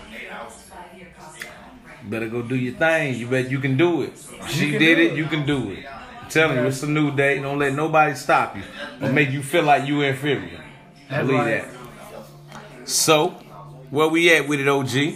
S1: Better go do your thing. You bet you can do it. She did it, you can do it. I'm telling you, it's a new day. Don't let nobody stop you or make you feel like you inferior. Believe that. So, where we at with it, OG?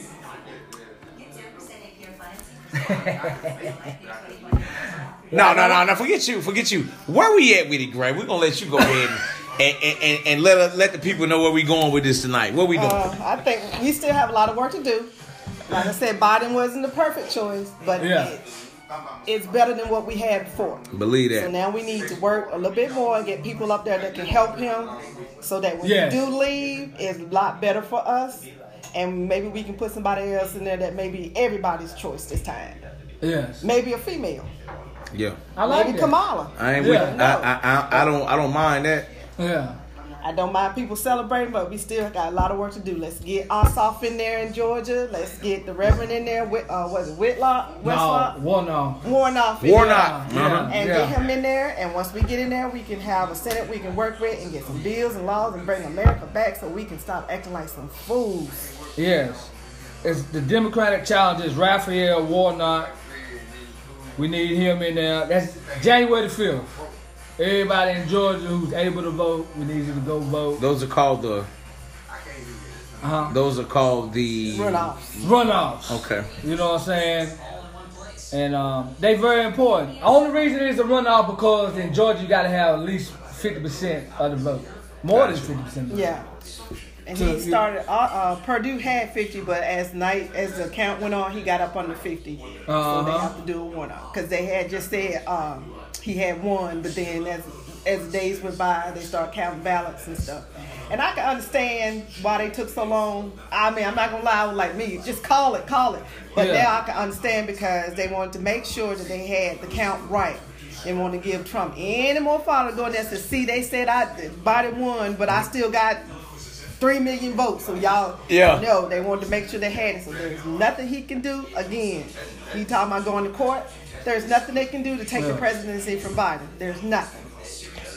S1: No. Forget you. Where we at with it, Gray? We're gonna let you go ahead and let the people know where we going with this tonight. What we doing?
S7: I think we still have a lot of work to do. Like I said, Biden wasn't the perfect choice, but it's better than what we had before.
S1: Believe that.
S7: So now we need to work a little bit more and get people up there that can help him, so that when we do leave, it's a lot better for us. And maybe we can put somebody else in there that may be everybody's choice this time.
S2: Yes.
S7: Maybe a female.
S1: Yeah.
S7: I like maybe Kamala.
S1: I don't mind that.
S2: Yeah.
S7: I don't mind people celebrating, but we still got a lot of work to do. Let's get Ossoff in there in Georgia. Let's get the Reverend in there. Was it Whitlock? Westlock?
S2: Warnock.
S7: Yeah. And get him in there. And once we get in there, we can have a Senate we can work with and get some bills and laws and bring America back, so we can stop acting like some fools.
S2: Yes. It's the Democratic challenge is Raphael Warnock. We need him in there. That's January the 5th. Everybody in Georgia who's able to vote, we need you to go vote.
S1: Those are called the
S7: runoffs.
S1: Okay.
S2: You know what I'm saying? And they very important. The only reason it's a runoff because in Georgia you got to have at least 50% of the vote. More than 50%.
S7: Yeah. And he started. Purdue had 50, but as the count went on, he got up under 50. So they have to do a one-off, because they had just said he had won, but then as the days went by, they started counting ballots and stuff. And I can understand why they took so long. I mean, I'm not gonna lie, like me, just call it. But now I can understand, because they wanted to make sure that they had the count right. They want to give Trump any more fodder to go in there to see. They said Biden won, but I still got 3 million votes. So y'all know they wanted to make sure they had it. So there's nothing he can do. Again, he talking about going to court. There's nothing they can do to take the presidency from Biden. There's nothing.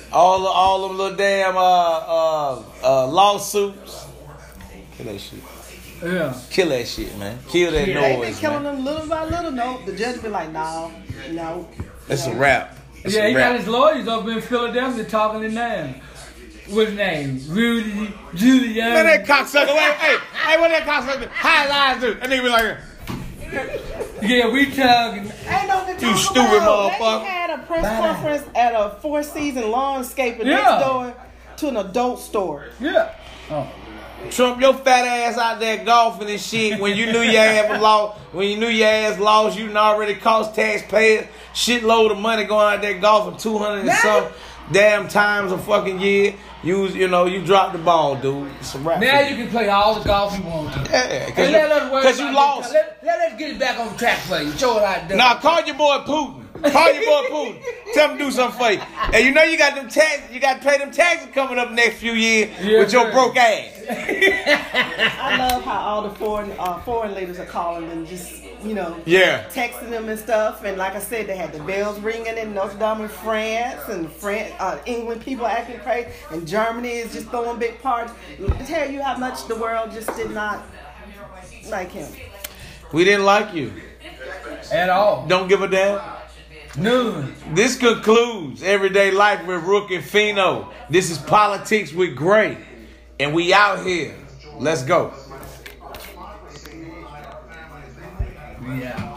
S1: All them little damn lawsuits. Kill that shit.
S2: Yeah.
S1: Kill that shit, man. Kill that
S7: They
S1: noise,
S7: been killing
S1: man.
S7: them little by little. No, the judge be like, no.
S1: It's a wrap. It's
S2: Yeah,
S1: a
S2: he
S1: wrap.
S2: got his lawyers up in Philadelphia talking it down. What's his name? Rudy Giuliani.
S1: Man, that cocksucker. Hey, what that cocksucker? How his eyes do? And they be like,
S2: Yeah, we talking.
S7: Ain't no
S1: you stupid motherfucker.
S7: They had a press conference at a Four-Season Landscaping
S2: Yeah.
S7: next door to an adult store.
S2: Yeah. Oh.
S1: Trump, your fat ass out there golfing and shit. When you knew your ass lost, you done already cost taxpayers shitload of money going out there golfing 200 and some damn times a fucking year. You dropped the ball, dude. It's a wrap.
S2: Now you can play all the golf you want to.
S1: Yeah,
S2: Because
S1: you lost.
S2: Let us get it back on track for you. Show it how to do.
S1: Now call your boy Putin. Call your boy Putin. Tell him to do something for you. And you know you got them taxes. You got to pay them taxes coming up next few years with your broke ass.
S7: I love how all the foreign leaders are calling and just, texting them and stuff. And like I said, they had the bells ringing in Notre Dame in France, and England people acting crazy, and Germany is just throwing big parties. To tell you how much the world just did not like him.
S1: We didn't like you.
S2: At all.
S1: Don't give a damn.
S2: None.
S1: This concludes Everyday Life with Rook and Fino. This is Politics with Gray. And we out here. Let's go.
S2: Yeah.